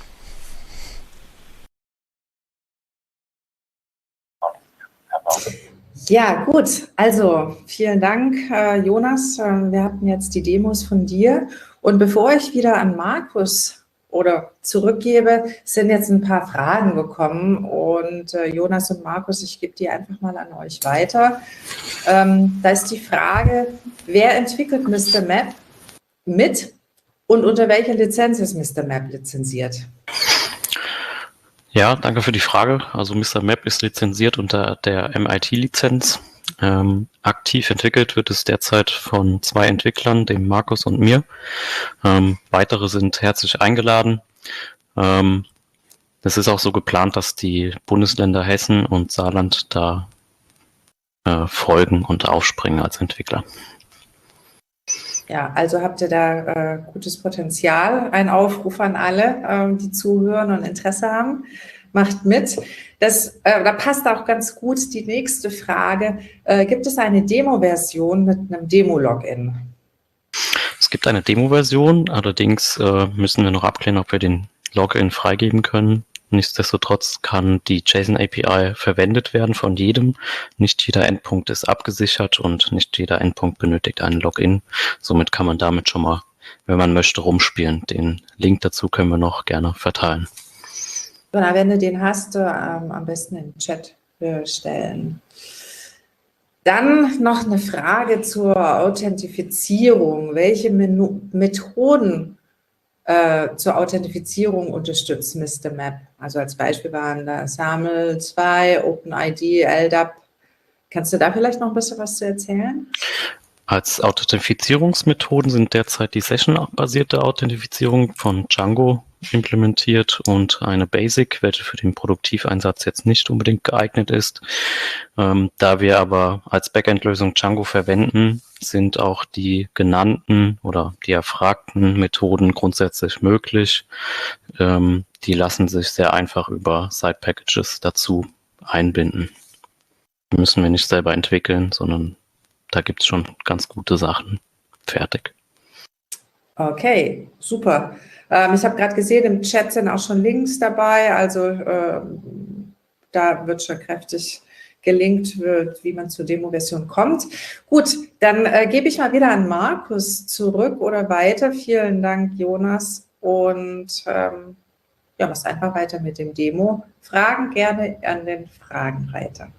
Ja, gut. Also vielen Dank, äh, Jonas. Äh, wir hatten jetzt die Demos von dir. Und bevor ich wieder an Markus oder zurückgebe, sind jetzt ein paar Fragen gekommen. Und äh, Jonas und Markus, ich gebe die einfach mal an euch weiter. Ähm, da ist die Frage, wer entwickelt Mister Map mit und unter welcher Lizenz ist Mister Map lizenziert? Ja, danke für die Frage. Also Mister Map ist lizenziert unter der M I T-Lizenz. Ähm, aktiv entwickelt wird es derzeit von zwei Entwicklern, dem Markus und mir. Ähm, weitere sind herzlich eingeladen. Ähm, es ist auch so geplant, dass die Bundesländer Hessen und Saarland da äh, folgen und aufspringen als Entwickler. Ja, also habt ihr da äh, gutes Potenzial. Ein Aufruf an alle, ähm, die zuhören und Interesse haben. Macht mit. Das, äh, da passt auch ganz gut die nächste Frage. Äh, gibt es eine Demo-Version mit einem Demo-Login? Es gibt eine Demo-Version, allerdings äh, müssen wir noch abklären, ob wir den Login freigeben können. Nichtsdestotrotz kann die JSON A P I verwendet werden von jedem. Nicht jeder Endpunkt ist abgesichert und nicht jeder Endpunkt benötigt einen Login. Somit kann man damit schon mal wenn man möchte, rumspielen. Den Link dazu können wir noch gerne verteilen. Genau, wenn du den hast, ähm, am besten in den Chat stellen. Dann noch eine Frage zur Authentifizierung. Welche Menu Methoden äh, zur Authentifizierung unterstützt Mister Map? Also als Beispiel waren da SAML zwei, OpenID, L D A P. Kannst du da vielleicht noch ein bisschen was zu erzählen? Als Authentifizierungsmethoden sind derzeit die Session-basierte Authentifizierung von Django implementiert und eine Basic, welche für den Produktiveinsatz jetzt nicht unbedingt geeignet ist. Ähm, da wir aber als Backend-Lösung Django verwenden, sind auch die genannten oder die erfragten Methoden grundsätzlich möglich. Ähm, die lassen sich sehr einfach über Side-Packages dazu einbinden. Die müssen wir nicht selber entwickeln, sondern da gibt es schon ganz gute Sachen. Fertig. Okay, super. Ähm, ich habe gerade gesehen, im Chat sind auch schon Links dabei. Also äh, da wird schon kräftig gelinkt, wird, wie man zur Demo-Version kommt. Gut, dann äh, gebe ich mal wieder an Markus zurück oder weiter. Vielen Dank, Jonas. Und ähm, ja, machst einfach weiter mit dem Demo. Fragen gerne an den Fragenreiter.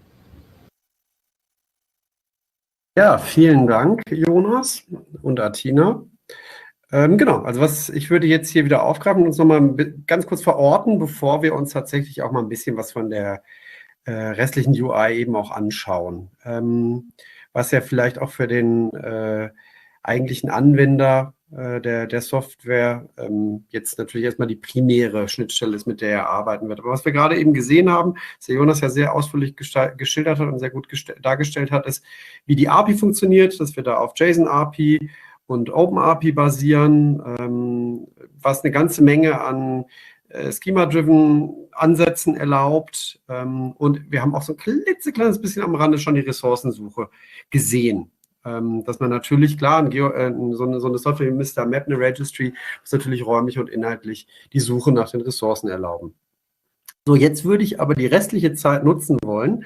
Ja, vielen Dank, Jonas und Athina. Ähm, genau, also was ich würde jetzt hier wieder aufgreifen und uns nochmal ganz kurz verorten, bevor wir uns tatsächlich auch mal ein bisschen was von der äh, restlichen U I eben auch anschauen. Ähm, was ja vielleicht auch für den äh, eigentlichen Anwender äh, der, der Software ähm, jetzt natürlich erstmal die primäre Schnittstelle ist, mit der er arbeiten wird. Aber was wir gerade eben gesehen haben, was der Jonas ja sehr ausführlich geschildert hat und sehr gut dargestellt hat, ist, wie die A P I funktioniert, dass wir da auf JSON-A P I und OpenA P I basieren, ähm, was eine ganze Menge an äh, Schema-driven Ansätzen erlaubt. Ähm, und wir haben auch so ein klitzekleines bisschen am Rande schon die Ressourcensuche gesehen. Ähm, dass man natürlich, klar, ein Geo, äh, so, eine, so eine Software wie Mister Map, eine Registry, muss natürlich räumlich und inhaltlich die Suche nach den Ressourcen erlauben. So, jetzt würde ich aber die restliche Zeit nutzen wollen,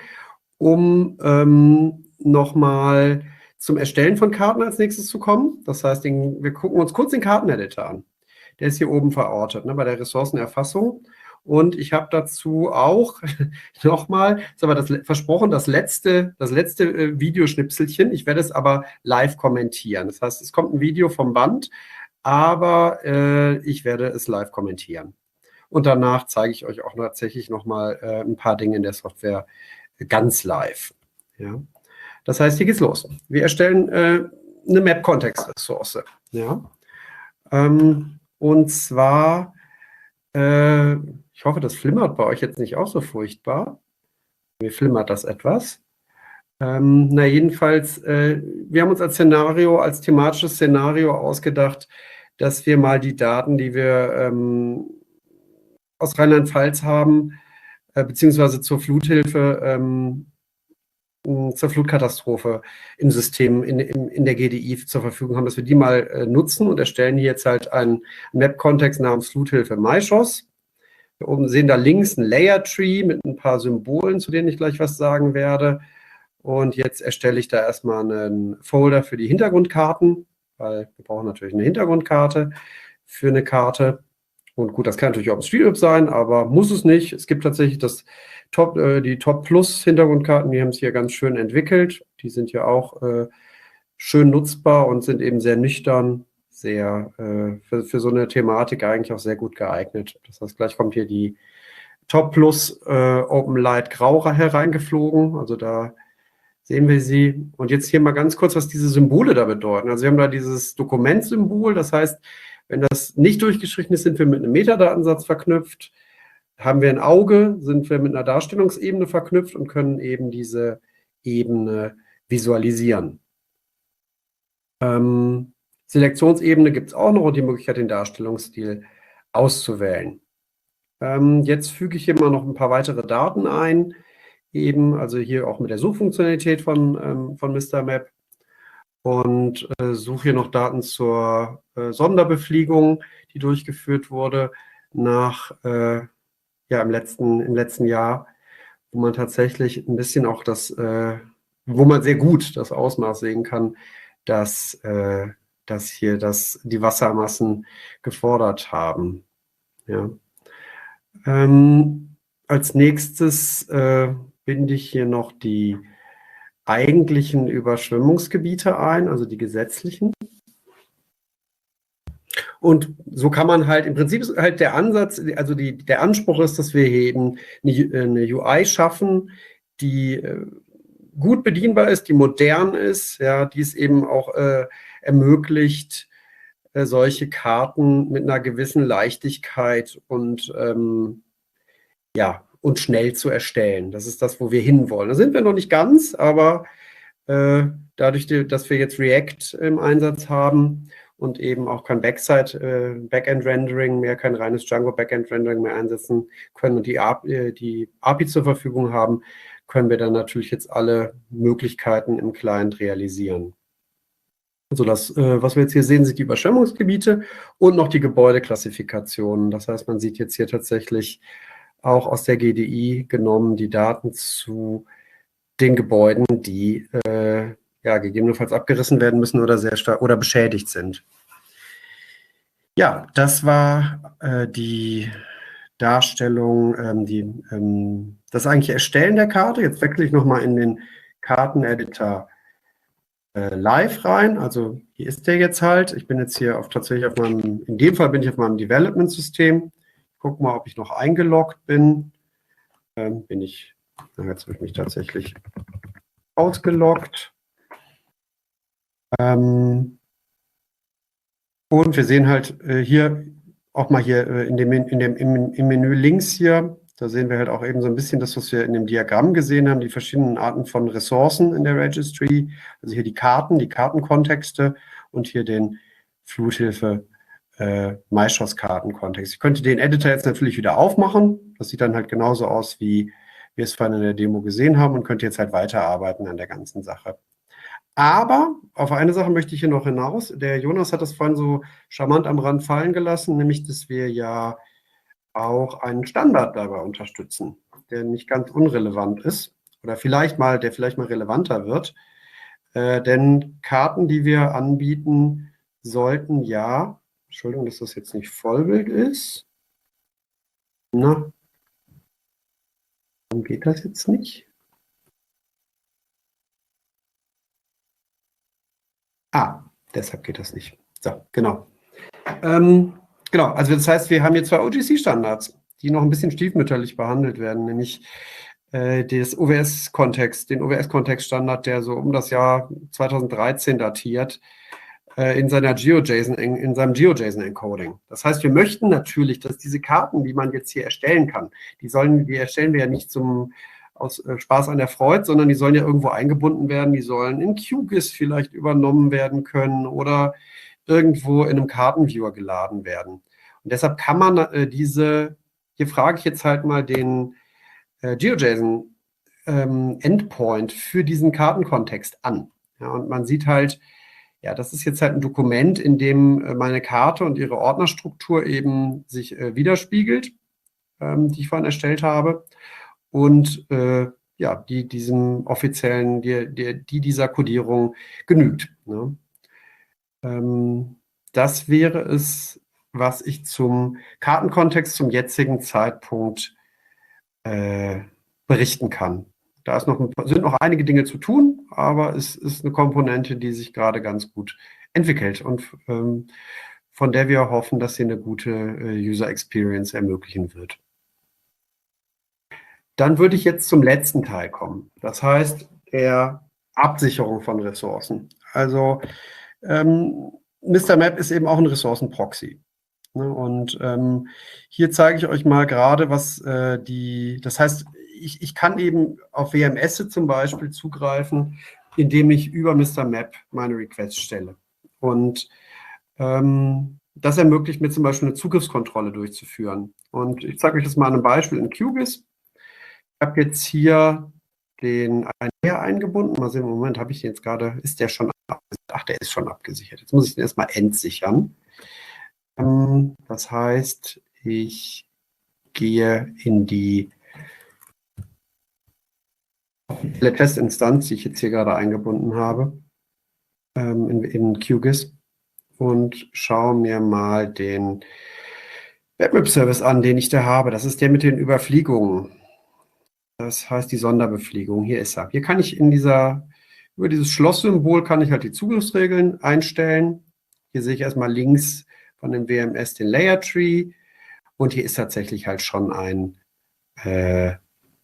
um ähm, nochmal zum Erstellen von Karten als nächstes zu kommen. Das heißt, den, wir gucken uns kurz den Karteneditor an. Der ist hier oben verortet, ne, bei der Ressourcenerfassung. Und ich habe dazu auch nochmal, ist aber das versprochen, das letzte, das letzte äh, Videoschnipselchen. Ich werde es aber live kommentieren. Das heißt, es kommt ein Video vom Band, aber äh, ich werde es live kommentieren. Und danach zeige ich euch auch tatsächlich nochmal äh, ein paar Dinge in der Software ganz live. Ja. Das heißt, hier geht's los. Wir erstellen äh, eine Map-Kontext-Ressource. Ja. Ähm, und zwar, äh, ich hoffe, das flimmert bei euch jetzt nicht auch so furchtbar. Mir flimmert das etwas. Ähm, na, jedenfalls, äh, wir haben uns als Szenario, als thematisches Szenario ausgedacht, dass wir mal die Daten, die wir ähm, aus Rheinland-Pfalz haben, äh, beziehungsweise zur Fluthilfe, ähm, zur Flutkatastrophe im System, in, in, in der G D I zur Verfügung haben, dass wir die mal äh, nutzen und erstellen hier jetzt halt einen Map-Kontext namens Fluthilfe Maischoss. Wir oben sehen da links ein Layer-Tree mit ein paar Symbolen, zu denen ich gleich was sagen werde. Und jetzt erstelle ich da erstmal einen Folder für die Hintergrundkarten, weil wir brauchen natürlich eine Hintergrundkarte für eine Karte. Und gut, das kann natürlich auch OpenStreetMap sein, aber muss es nicht. Es gibt tatsächlich das Top, äh, die Top Plus Hintergrundkarten, die haben es hier ganz schön entwickelt. Die sind ja auch äh, schön nutzbar und sind eben sehr nüchtern, sehr äh, für, für so eine Thematik eigentlich auch sehr gut geeignet. Das heißt, gleich kommt hier die Top Plus äh, Open Light Grau hereingeflogen. Also da sehen wir sie. Und jetzt hier mal ganz kurz, was diese Symbole da bedeuten. Also wir haben da dieses Dokumentsymbol, das heißt, wenn das nicht durchgestrichen ist, sind wir mit einem Metadatensatz verknüpft. Haben wir ein Auge, sind wir mit einer Darstellungsebene verknüpft und können eben diese Ebene visualisieren. Ähm, Selektionsebene gibt es auch noch und die Möglichkeit, den Darstellungsstil auszuwählen. Ähm, jetzt füge ich hier mal noch ein paar weitere Daten ein, eben, also hier auch mit der Suchfunktionalität von, ähm, von Mister Map. Und äh, suche hier noch Daten zur äh, Sonderbefliegung, die durchgeführt wurde nach äh, ja im letzten im letzten Jahr, wo man tatsächlich ein bisschen auch das, äh, wo man sehr gut das Ausmaß sehen kann, dass äh, dass hier das, die Wassermassen gefordert haben. Ja. Ähm, als nächstes äh, binde ich hier noch die eigentlichen Überschwemmungsgebiete ein, also die gesetzlichen. Und so kann man halt, im Prinzip ist halt der Ansatz, also die, der Anspruch ist, dass wir hier eben eine, eine U I schaffen, die äh, gut bedienbar ist, die modern ist, ja, die es eben auch äh, ermöglicht, äh, solche Karten mit einer gewissen Leichtigkeit und ähm, ja, und schnell zu erstellen. Das ist das, wo wir hinwollen. Da sind wir noch nicht ganz, aber äh, dadurch, dass wir jetzt React im Einsatz haben und eben auch kein Backside, äh, Backend-Rendering mehr, kein reines Django Backend-Rendering mehr einsetzen können und die, äh, die A P I zur Verfügung haben, können wir dann natürlich jetzt alle Möglichkeiten im Client realisieren. Also das, äh, was wir jetzt hier sehen, sind die Überschwemmungsgebiete und noch die Gebäudeklassifikationen. Das heißt, man sieht jetzt hier tatsächlich auch aus der G D I genommen die Daten zu den Gebäuden, die äh, ja, gegebenenfalls abgerissen werden müssen oder sehr stark oder beschädigt sind. Ja, das war äh, die Darstellung, ähm, die, ähm, das eigentliche Erstellen der Karte. Jetzt wechsle ich nochmal in den Karteneditor äh, live rein. Also hier ist der jetzt halt. Ich bin jetzt hier auf, tatsächlich auf meinem, in dem Fall bin ich auf meinem Development-System. Guck mal, ob ich noch eingeloggt bin. Ähm, bin ich, na, jetzt habe ich mich tatsächlich ausgeloggt. Ähm, und wir sehen halt äh, hier auch mal hier äh, in dem, in dem, im, im Menü links hier, da sehen wir halt auch eben so ein bisschen das, was wir in dem Diagramm gesehen haben, die verschiedenen Arten von Ressourcen in der Registry. Also hier die Karten, die Kartenkontexte und hier den Fluthilfe äh, MyShows-Kartenkontext. Ich könnte den Editor jetzt natürlich wieder aufmachen. Das sieht dann halt genauso aus, wie wir es vorhin in der Demo gesehen haben und könnte jetzt halt weiterarbeiten an der ganzen Sache. Aber auf eine Sache möchte ich hier noch hinaus. Der Jonas hat das vorhin so charmant am Rand fallen gelassen, nämlich, dass wir ja auch einen Standard dabei unterstützen, der nicht ganz unrelevant ist oder vielleicht mal, der vielleicht mal relevanter wird. Äh, denn Karten, die wir anbieten, sollten ja, Entschuldigung, dass das jetzt nicht Vollbild ist. Na, warum geht das jetzt nicht? Ah, deshalb geht das nicht. So, genau. Ähm, genau, also das heißt, wir haben hier zwei O G C-Standards, die noch ein bisschen stiefmütterlich behandelt werden, nämlich äh, des O W S-Kontext, den O W S-Kontext-Standard, der so um das Jahr zweitausenddreizehn datiert, äh, in seiner GeoJSON, in, in seinem GeoJSON-Encoding. Das heißt, wir möchten natürlich, dass diese Karten, die man jetzt hier erstellen kann, die sollen, die erstellen wir ja nicht zum aus äh, Spaß an der Freude, sondern die sollen ja irgendwo eingebunden werden, die sollen in Q GIS vielleicht übernommen werden können oder irgendwo in einem Kartenviewer geladen werden. Und deshalb kann man äh, diese, hier frage ich jetzt halt mal den äh, GeoJSON ähm, Endpoint für diesen Kartenkontext an. Ja, und man sieht halt, ja, das ist jetzt halt ein Dokument, in dem äh, meine Karte und ihre Ordnerstruktur eben sich äh, widerspiegelt, ähm, die ich vorhin erstellt habe. Und äh, ja, die diesem offiziellen, die, die, die dieser Codierung genügt. Ne? Ähm, das wäre es, was ich zum Kartenkontext zum jetzigen Zeitpunkt äh, berichten kann. Da ist noch, sind noch einige Dinge zu tun, aber es ist eine Komponente, die sich gerade ganz gut entwickelt und ähm, von der wir hoffen, dass sie eine gute äh, User Experience ermöglichen wird. Dann würde ich jetzt zum letzten Teil kommen. Das heißt, der Absicherung von Ressourcen. Also ähm, Mister Map ist eben auch ein Ressourcenproxy. Ne? Und ähm, hier zeige ich euch mal gerade, was äh, die, das heißt, ich, ich kann eben auf W M S zum Beispiel zugreifen, indem ich über Mister Map meine Requests stelle. Und ähm, das ermöglicht mir zum Beispiel eine Zugriffskontrolle durchzuführen. Und ich zeige euch das mal an einem Beispiel in Q GIS. Ich habe jetzt hier den Einher eingebunden. Mal sehen, im Moment habe ich den jetzt gerade, ist der schon abgesichert? Ach, der ist schon abgesichert. Jetzt muss ich den erstmal entsichern. Ähm, das heißt, ich gehe in die Testinstanz, die ich jetzt hier gerade eingebunden habe, ähm, in, in Q GIS. und schaue mir mal den Web-Service an, den ich da habe. Das ist der mit den Überfliegungen. Das heißt die Sonderbefliegung. Hier ist er. Hier kann ich in dieser, über dieses Schlosssymbol kann ich halt die Zugriffsregeln einstellen. Hier sehe ich erstmal links von dem W M S den Layer Tree und hier ist tatsächlich halt schon ein, äh,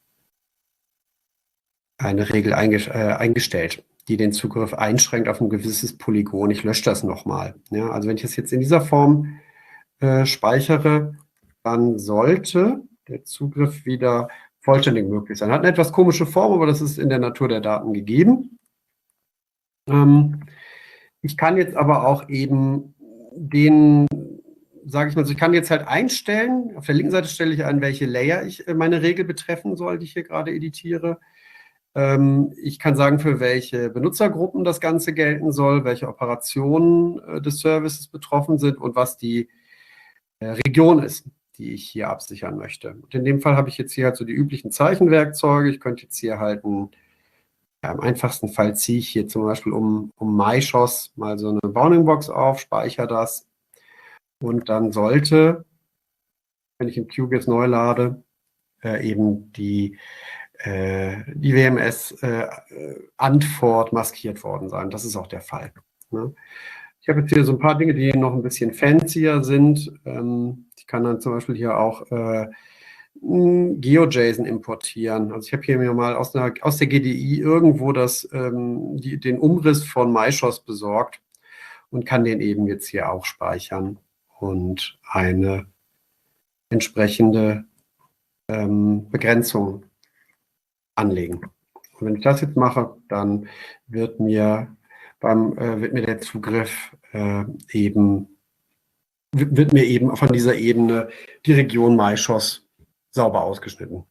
eine Regel einge äh, eingestellt, die den Zugriff einschränkt auf ein gewisses Polygon. Ich lösche das nochmal. Ja, also wenn ich das jetzt in dieser Form äh, speichere, dann sollte der Zugriff wieder vollständig möglich sein. Hat eine etwas komische Form, aber das ist in der Natur der Daten gegeben. Ähm, ich kann jetzt aber auch eben den, sage ich mal, so, ich kann jetzt halt einstellen, auf der linken Seite stelle ich ein, welche Layer ich äh, meine Regel betreffen soll, die ich hier gerade editiere. Ähm, ich kann sagen, für welche Benutzergruppen das Ganze gelten soll, welche Operationen äh, des Services betroffen sind und was die äh, Region ist, die ich hier absichern möchte. Und in dem Fall habe ich jetzt hier halt so die üblichen Zeichenwerkzeuge. Ich könnte jetzt hier halt ein, ja, im einfachsten Fall ziehe ich hier zum Beispiel um, um MyShoss mal so eine Bounding-Box auf, speichere das und dann sollte, wenn ich im QGIS neu lade, äh, eben die, äh, die W M S-Antwort äh, maskiert worden sein. Das ist auch der Fall. Ne? Ich habe jetzt hier so ein paar Dinge, die noch ein bisschen fancier sind. Ähm, ich kann dann zum Beispiel hier auch äh, GeoJSON importieren. Also ich habe hier mir mal aus, einer, aus der G D I irgendwo das, ähm, die, den Umriss von MyShoss besorgt und kann den eben jetzt hier auch speichern und eine entsprechende ähm, Begrenzung anlegen. Und wenn ich das jetzt mache, dann wird mir, beim, äh, wird mir der Zugriff äh, eben, wird mir eben von dieser Ebene die Region MyShoss sauber ausgeschnitten.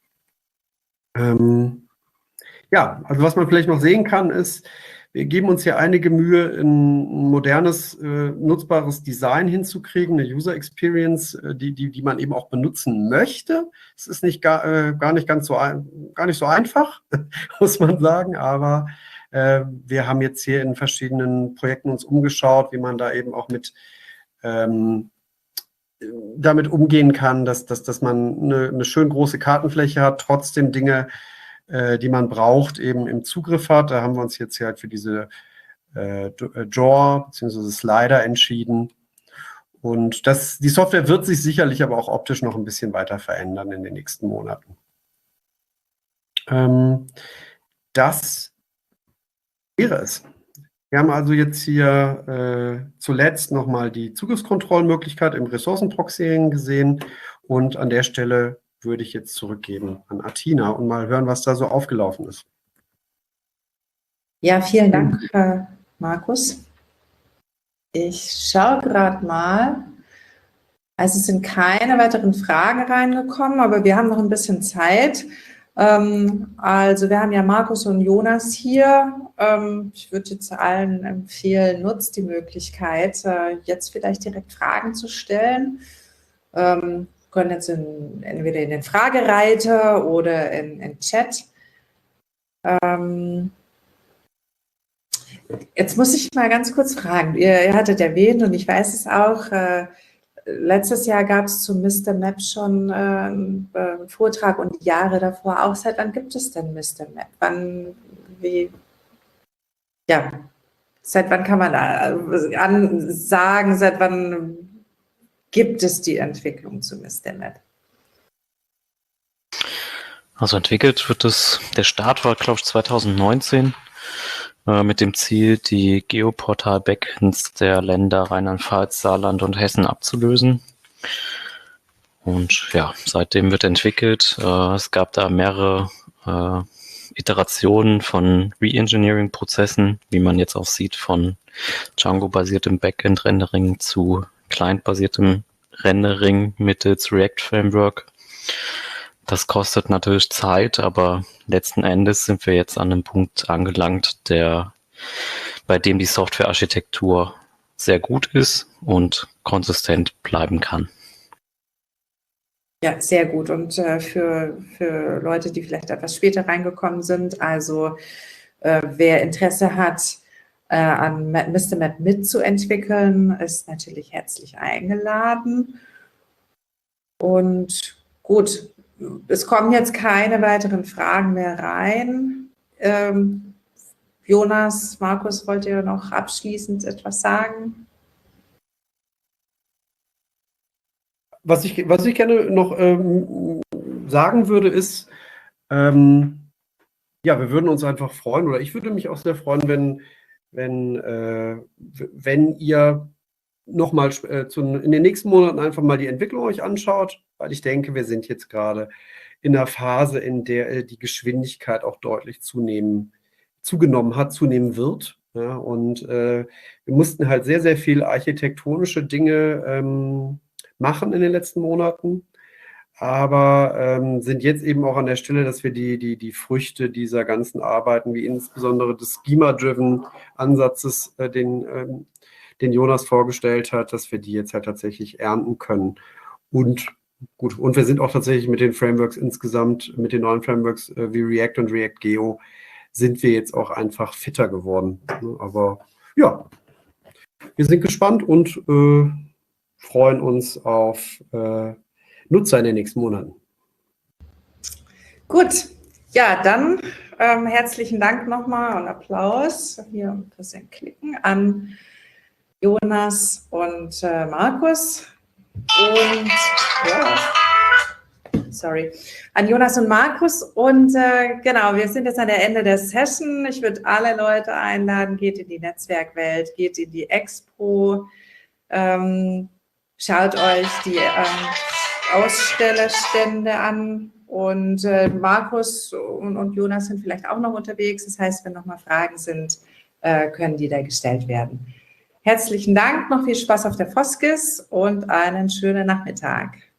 Ähm, ja, also was man vielleicht noch sehen kann, ist, wir geben uns hier einige Mühe, ein modernes, äh, nutzbares Design hinzukriegen, eine User Experience, äh, die, die, die man eben auch benutzen möchte. Es ist nicht gar, äh, gar nicht ganz so, ein, gar nicht so einfach, muss man sagen, aber äh, wir haben jetzt hier in verschiedenen Projekten uns umgeschaut, wie man da eben auch mit ähm, damit umgehen kann, dass, dass, dass man eine, eine schön große Kartenfläche hat, trotzdem Dinge, äh, die man braucht, eben im Zugriff hat. Da haben wir uns jetzt hier halt für diese äh, Draw bzw. Slider entschieden. Und das, die Software wird sich sicherlich aber auch optisch noch ein bisschen weiter verändern in den nächsten Monaten. Ähm, das wäre es. Wir haben also jetzt hier äh, zuletzt nochmal die Zugriffskontrollmöglichkeit im Ressourcenproxying gesehen und an der Stelle würde ich jetzt zurückgeben an Athina und mal hören, was da so aufgelaufen ist. Ja, vielen Dank, äh, Markus. Ich schaue gerade mal. Also es sind keine weiteren Fragen reingekommen, aber wir haben noch ein bisschen Zeit. Ähm, also wir haben ja Markus und Jonas hier. Ähm, ich würde jetzt allen empfehlen, nutzt die Möglichkeit, äh, jetzt vielleicht direkt Fragen zu stellen. Ähm, können jetzt in, entweder in den Fragereiter oder in, in Chat. Ähm, jetzt muss ich mal ganz kurz fragen. Ihr, ihr hattet erwähnt und ich weiß es auch, äh, letztes Jahr gab es zu Mister Map schon äh, einen äh, Vortrag und die Jahre davor auch. Seit wann gibt es denn Mister Map? Wann, wie, ja, seit wann kann man äh, an, sagen, seit wann gibt es die Entwicklung zu Mister Map? Also entwickelt wird es, der Start war, glaube ich, zweitausendneunzehn äh, mit dem Ziel, die Geoportal-Backends der Länder Rheinland-Pfalz, Saarland und Hessen abzulösen. Und ja, seitdem wird entwickelt. Äh, es gab da mehrere äh, Iterationen von Re-Engineering-Prozessen, wie man jetzt auch sieht, von Django-basiertem Backend-Rendering zu Client-basiertem Rendering mittels React-Framework. Das kostet natürlich Zeit, aber letzten Endes sind wir jetzt an einem Punkt angelangt, der, bei dem die Softwarearchitektur sehr gut ist und konsistent bleiben kann. Ja, sehr gut. Und äh, für, für Leute, die vielleicht etwas später reingekommen sind, also äh, wer Interesse hat, äh, an Mister Map mitzuentwickeln, ist natürlich herzlich eingeladen. Und gut, es kommen jetzt keine weiteren Fragen mehr rein. Ähm, Jonas, Markus, wollt ihr noch abschließend etwas sagen? Was ich, was ich gerne noch ähm, sagen würde, ist, ähm, ja, wir würden uns einfach freuen, oder ich würde mich auch sehr freuen, wenn, wenn, äh, wenn ihr nochmal äh, in den nächsten Monaten einfach mal die Entwicklung euch anschaut, weil ich denke, wir sind jetzt gerade in einer Phase, in der äh, die Geschwindigkeit auch deutlich zunehmen, zugenommen hat, zunehmen wird. Ja, und äh, wir mussten halt sehr, sehr viel architektonische Dinge ähm, machen in den letzten Monaten, aber ähm, sind jetzt eben auch an der Stelle, dass wir die, die, die Früchte dieser ganzen Arbeiten, wie insbesondere des Schema-driven Ansatzes, äh, den, ähm, den Jonas vorgestellt hat, dass wir die jetzt halt tatsächlich ernten können. Und gut, und wir sind auch tatsächlich mit den Frameworks insgesamt, mit den neuen Frameworks äh, wie React und React Geo, sind wir jetzt auch einfach fitter geworden. Aber ja, wir sind gespannt und äh, freuen uns auf äh, Nutzer in den nächsten Monaten. Gut, ja, dann ähm, herzlichen Dank nochmal und Applaus, hier ein bisschen klicken, an Jonas und äh, Markus und ja, sorry, an Jonas und Markus und äh, genau, wir sind jetzt an der Ende der Session. Ich würde alle Leute einladen, geht in die Netzwerkwelt, geht in die Expo, ähm, schaut euch die ähm, Ausstellerstände an und äh, Markus und, und Jonas sind vielleicht auch noch unterwegs. Das heißt, wenn nochmal Fragen sind, äh, können die da gestellt werden. Herzlichen Dank, noch viel Spaß auf der Foskis und einen schönen Nachmittag.